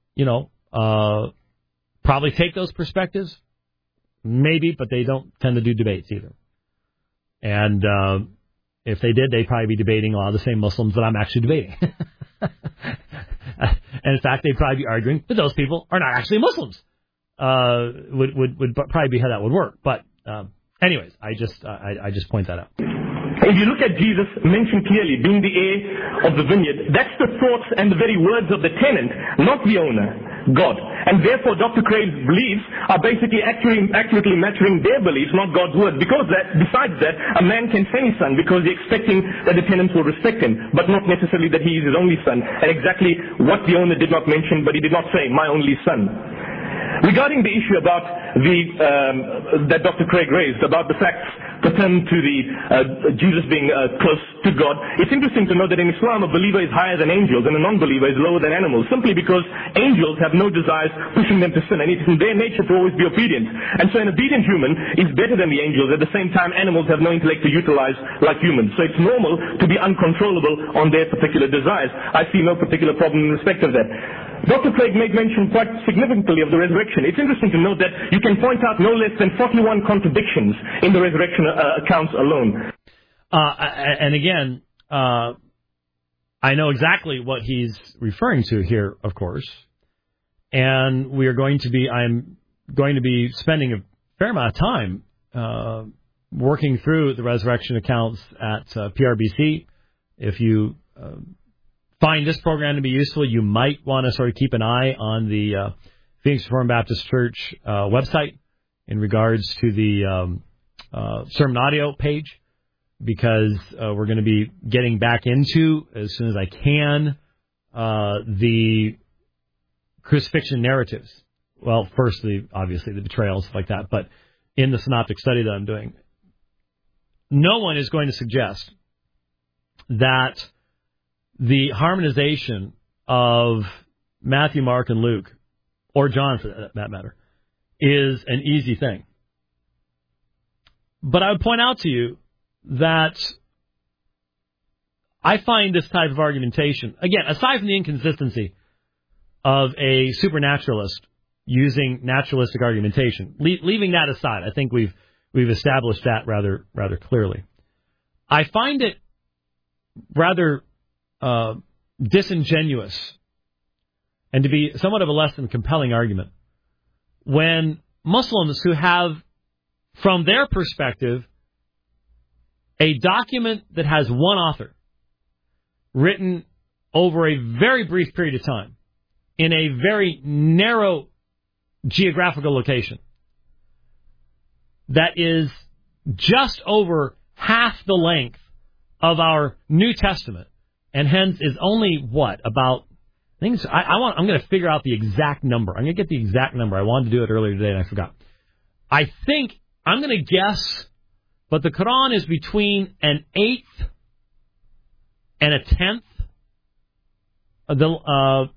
probably take those perspectives? Maybe, but they don't tend to do debates either. And if they did, they'd probably be debating a lot of the same Muslims that I'm actually debating. And in fact, they'd probably be arguing that those people are not actually Muslims. Would probably be how that would work. But anyways, I just point that out. If you look at Jesus mentioned clearly, being the heir of the vineyard, that's the thoughts and the very words of the tenant, not the owner, God. And therefore, Dr. Craig's beliefs are basically accurately matching their beliefs, not God's words. Besides that, a man can say his son because he's expecting that the tenants will respect him, but not necessarily that he is his only son. And exactly what the owner did not mention, but he did not say, my only son. Regarding the issue about that Dr. Craig raised, about the fact pertain to the Jesus being close to God. It's interesting to know that in Islam, a believer is higher than angels and a non-believer is lower than animals, simply because angels have no desires pushing them to sin, and it's in their nature to always be obedient. And so an obedient human is better than the angels. At the same time, animals have no intellect to utilize like humans. So it's normal to be uncontrollable on their particular desires. I see no particular problem in respect of that. Dr. Craig made mention quite significantly of the resurrection. It's interesting to note that you can point out no less than 41 contradictions in the resurrection accounts alone. And again, I know exactly what he's referring to here, of course. And I'm going to be spending a fair amount of time working through the resurrection accounts at PRBC. If you find this program to be useful, you might want to sort of keep an eye on the Phoenix Reformed Baptist Church website in regards to the sermon audio page, because we're going to be getting back into, as soon as I can, the crucifixion narratives. Well, firstly, obviously, the betrayal, stuff like that, but in the synoptic study that I'm doing, no one is going to suggest that the harmonization of Matthew, Mark, and Luke, or John for that matter, is an easy thing. But I would point out to you that I find this type of argumentation, again, aside from the inconsistency of a supernaturalist using naturalistic argumentation, leaving that aside, I think we've established that rather clearly. I find it rather disingenuous and to be somewhat of a less than compelling argument when Muslims who have, from their perspective, a document that has one author written over a very brief period of time in a very narrow geographical location that is just over half the length of our New Testament, and hence is only about things. I'm going to figure out the exact number. I'm going to get the exact number. I wanted to do it earlier today and I forgot. I think I'm going to guess, but the Quran is between an eighth and a tenth. I'm going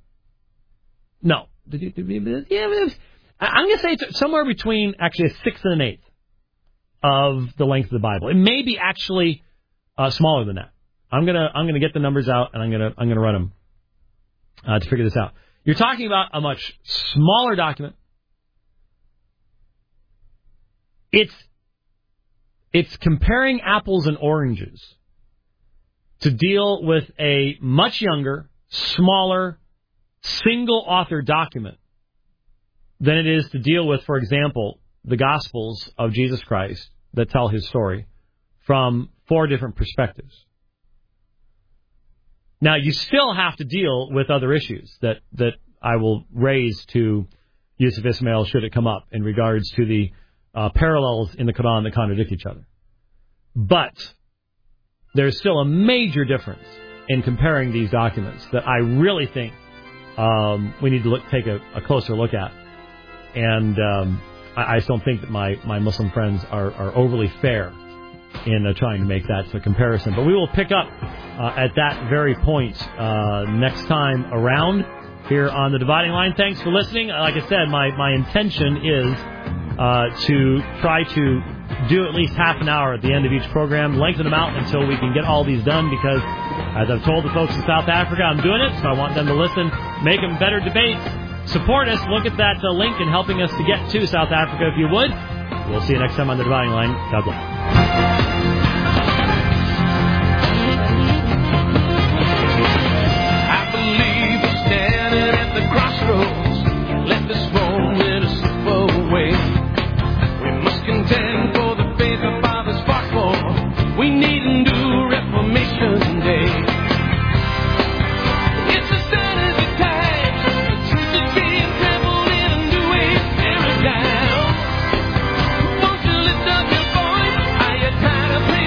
to say it's somewhere between actually a sixth and an eighth of the length of the Bible. It may be actually smaller than that. I'm gonna get the numbers out and I'm gonna run them to figure this out. You're talking about a much smaller document. It's comparing apples and oranges to deal with a much younger, smaller, single author document than it is to deal with, for example, the Gospels of Jesus Christ that tell his story from 4 different perspectives. Now, you still have to deal with other issues that I will raise to Yusuf Ismail should it come up in regards to the parallels in the Quran that contradict each other. But there's still a major difference in comparing these documents that I really think we need to take a closer look at. And I just don't think that my Muslim friends are overly fair in trying to make that comparison. But we will pick up at that very point next time around here on The Dividing Line. Thanks for listening. Like I said, my intention is to try to do at least half an hour at the end of each program, lengthen them out until we can get all these done, because as I've told the folks in South Africa, I'm doing it, so I want them to listen, make them better debates. Support us. Look at that link in helping us to get to South Africa if you would. We'll see you next time on The Dividing Line. God bless. I believe we're standing at the crossroads. Let this moment slip away. We must contend for the faith our fathers fought for. We need a new Reformation Day. It's a Saturday time. The truth is being trampled in a new age paradigm. Won't you lift up your voice? Are you tired of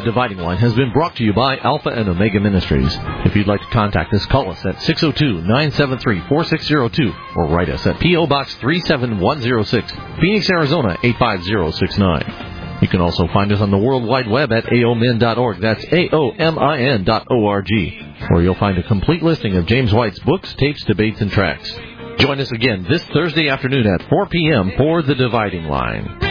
Dividing Line has been brought to you by Alpha and Omega Ministries. If you'd like to contact us, call us at 602-973-4602 or write us at P.O. Box 37106, Phoenix, Arizona 85069. You can also find us on the World Wide Web at aomin.org. That's aomin.org, where you'll find a complete listing of James White's books, tapes, debates, and tracts. Join us again this Thursday afternoon at 4 p.m. for The Dividing Line.